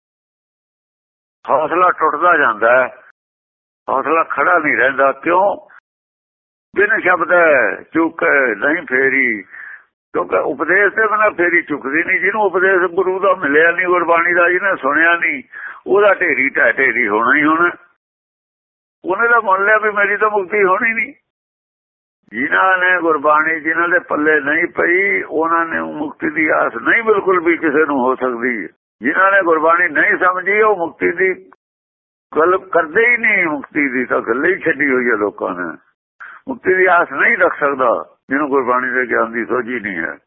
ਹੌਸਲਾ ਟੁੱਟਦਾ ਜਾਂਦਾ, ਹੌਸਲਾ ਖੜਾ ਨਹੀਂ ਰਹਿੰਦਾ। ਕਿਉਂ? ਬਿਨ ਸ਼ਬਦ ਚੁੱਕ ਨਹੀਂ ਫੇਰੀ, ਕਿਉਂਕਿ ਉਪਦੇਸ਼ ਤੇ ਬਿਨਾਂ ਫੇਰੀ ਚੁੱਕਦੀ ਨਹੀਂ। ਜਿਹਨੂੰ ਉਪਦੇਸ਼ ਗੁਰੂ ਦਾ ਮਿਲਿਆ ਨਹੀਂ, ਗੁਰਬਾਣੀ ਦਾ ਜਿਹਨੇ ਸੁਣਿਆ ਨਹੀਂ, ਉਹਦਾ ਢੇਰੀ ਢਹਿ ਢੇਰੀ ਹੋਣਾ ਹੀ ਹੋਣਾ। ਉਹਨੇ ਤਾਂ ਮੰਨ ਲਿਆ ਵੀ ਮੇਰੀ ਤਾਂ ਮੁਕਤੀ ਹੋਣੀ ਨਹੀਂ। ਜਿਨ੍ਹਾਂ ਨੇ ਗੁਰਬਾਣੀ ਜਿਹਨਾਂ ਦੇ ਪੱਲੇ ਨਹੀਂ ਪਈ, ਉਹਨਾਂ ਨੇ ਮੁਕਤੀ ਦੀ ਆਸ ਨਹੀਂ ਬਿਲਕੁਲ ਵੀ ਕਿਸੇ ਨੂੰ ਹੋ ਸਕਦੀ। ਜਿਨ੍ਹਾਂ ਨੇ ਗੁਰਬਾਣੀ ਨਹੀਂ ਸਮਝੀ ਉਹ ਮੁਕਤੀ ਦੀ ਗੱਲ ਕਰਦੇ ਹੀ ਨਹੀਂ। ਮੁਕਤੀ ਦੀ ਤਾਂ ਗੱਲ ਹੀ ਛੱਡੀ ਹੋਈ ਹੈ ਲੋਕਾਂ ਨੇ। ਮੁਕਤੀ ਦੀ ਆਸ ਨਹੀਂ ਰੱਖ ਸਕਦਾ ਜਿਹਨੂੰ ਗੁਰਬਾਣੀ ਦੇ ਗਿਆਨ ਦੀ ਸੋਝੀ ਨਹੀਂ ਹੈ।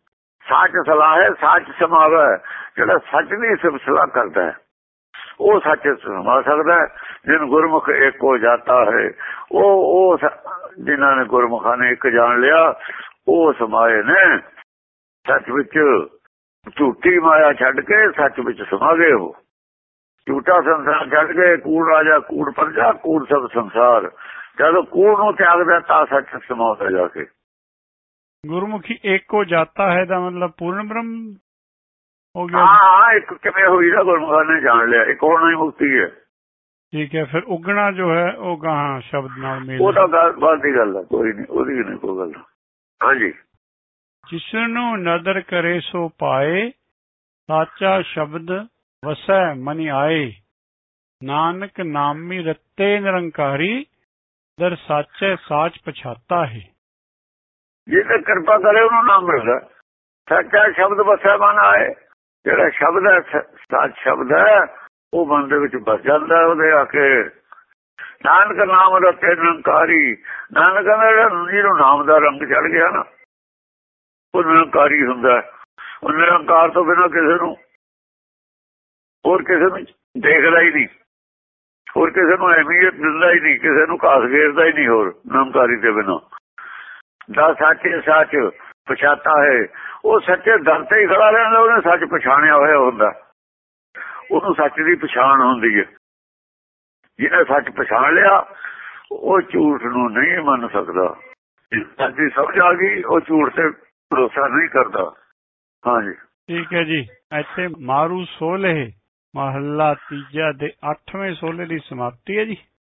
ਸੱਚ ਸਲਾਹੇ ਸੱਚ ਸਮਾਵੇ। ਜਿਹੜਾ ਸੱਚ ਦੀ ਸਿਫਤ ਸਲਾਹ ਕਰਦਾ ਹੈ ਉਹ ਸੱਚ ਸਮਾ ਸਕਦਾ ਹੈ। ਜਿਨ ਗੁਰਮੁਖ ਇੱਕ ਹੋ ਜਾਤਾ ਹੈ ਉਹ ਜਿਨ੍ਹਾਂ ਨੇ ਗੁਰਮੁਖਾਂ ਨੇ ਇੱਕ ਜਾਣ ਲਿਆ ਉਹ ਸਮਾਏ ਨੇ ਸੱਚ ਵਿੱਚ। ਝੂਠੀ ਮਾਇਆ ਛੱਡ ਕੇ ਸੱਚ ਵਿੱਚ ਸਮਾ ਗਏ। ਉਹ ਝੂਠਾ ਸੰਸਾਰ ਛੱਡ ਕੇ ਕੂੜ ਰਾਜਾ ਕੂੜ ਪ੍ਰਜਾ ਕੂੜ ਸਭ ਸੰਸਾਰ। ਜਦੋਂ ਕੂੜ ਨੂੰ ਤਿਆਗਦਾ ਤਾਂ ਸੱਚ ਸਮਾਉਂਦਾ ਜਾ ਕੇ। ਗੁਰਮੁਖੀ ਇੱਕ ਹੋ ਜਾਤਾ ਹੈ ਦਾ ਮਤਲਬ ਪੂਰਨ ਬ੍ਰਹਮ ਹੋ ਗਿਆ। ਹਾਂ ਇੱਕ ਕਿਵੇਂ ਹੋਈ ਨਾ ਗੁਰਮੁਖਾਂ ਨੇ ਜਾਣ ਲਿਆ ਇੱਕ ਹੋਣਾ ਹੀ ਮੁਕਤੀ ਹੈ। ਠੀਕ ਹੈ। ਫਿਰ ਉਗਣਾ ਜੋ ਹੈ ਉਹ ਗਾਹਾਂ ਸ਼ਬਦ ਨਾਲ ਮੇਲ। ਉਹ ਤਾਂ ਬਾਤ ਦੀ ਗੱਲ ਹੈ ਕੋਈ ਨਹੀਂ ਉਹਦੀ ਨਹੀਂ ਕੋਈ ਗੱਲ। ਹਾਂਜੀ। ਜਿਸਨੂੰ ਨਦਰ ਕਰੇ ਸੋ ਪਾਏ ਸਾਚਾ ਸ਼ਬਦ ਵਸੈ ਮਨਿ ਆਏ। ਨਾਨਕ ਨਾਮੀ ਰਤੇ ਨਿਰੰਕਾਰੀ ਦਰ ਸਾਚੇ ਸਾਚ ਪਛਾਤਾ ਹੈ। ਜਿਹਨੇ ਕਿਰਪਾ ਕਰੇ ਉਹਨੂੰ ਨਾਮ ਮਿਲਦਾ। ਸੱਚਾ ਸ਼ਬਦ ਵਸੈ ਮਨ ਆਏ। ਜਿਹੜਾ ਸ਼ਬਦ ਹੈ ਸੱਚ ਸ਼ਬਦ ਹੈ ਉਹ ਮਨ ਦੇ ਵਿੱਚ ਵਸ ਜਾਂਦਾ। ਉਹਦੇ ਆ ਕੇ ਨਾਨਕ ਨਾਮ ਰਤੇ ਨਿਰੰਕਾਰੀ। ਨਾਨਕ ਕਹਿੰਦਾ ਜਿਹਨੂੰ ਨਾਮ ਦਾ ਰੰਗ ਚੜ ਗਿਆ ਨਾ ਉਹ ਨਿਰੰਕਾਰੀ ਹੁੰਦਾ। ਉਹ ਨਿਰੰਕਾਰ ਤੋਂ ਬਿਨਾਂ ਕਿਸੇ ਨੂੰ ਹੋਰ ਕਿਸੇ ਨੂੰ ਦੇਖਦਾ ਹੀ ਨਹੀਂ। ਹੋਰ ਕਿਸੇ ਨੂੰ ਅਹਿਮੀਅਤ ਦਿੰਦਾ ਹੀ ਨਹੀਂ। ਕਿਸੇ ਨੂੰ ਘਾਸ ਘੇਰਦਾ ਹੀ ਨਹੀਂ ਹੋਰ ਨਿਰੰਕਾਰੀ ਦੇ ਬਿਨਾਂ। ਦਾ ਸੱਚੇ ਸੱਚ ਪਛਾਤਾ ਹੈ। ਉਹ ਸੱਚੇ ਦਰ ਤੇ ਹੀ ਖੜਾ ਰਹਿੰਦਾ। ਉਹਨੇ ਸੱਚ ਪਛਾਣਿਆ ਹੋਇਆ ਹੁੰਦਾ। ਉਹਨੂੰ ਸੱਚ ਦੀ ਪਛਾਣ ਹੁੰਦੀ ਹੈ। ਜਿਹਨੇ ਸੱਚ ਪਛਾਣ ਲਿਆ ਉਹ ਝੂਠ ਨੂੰ ਨਹੀਂ ਮੰਨ ਸਕਦਾ। ਸੱਚ ਦੀ ਸਮਝ ਆ ਗਈ ਉਹ ਝੂਠ ਤੇ ਭਰੋਸਾ ਨਹੀਂ ਕਰਦਾ। ਹਾਂਜੀ ਠੀਕ ਹੈ ਜੀ। ਇੱਥੇ ਮਾਰੂ ਸੋਲੇ ਮਹੱਲਾ ਤੀਜਾ ਦੇ 8ਵੇਂ ਸੋਲੇ ਦੀ ਸਮਾਪਤੀ ਹੈ ਜੀ।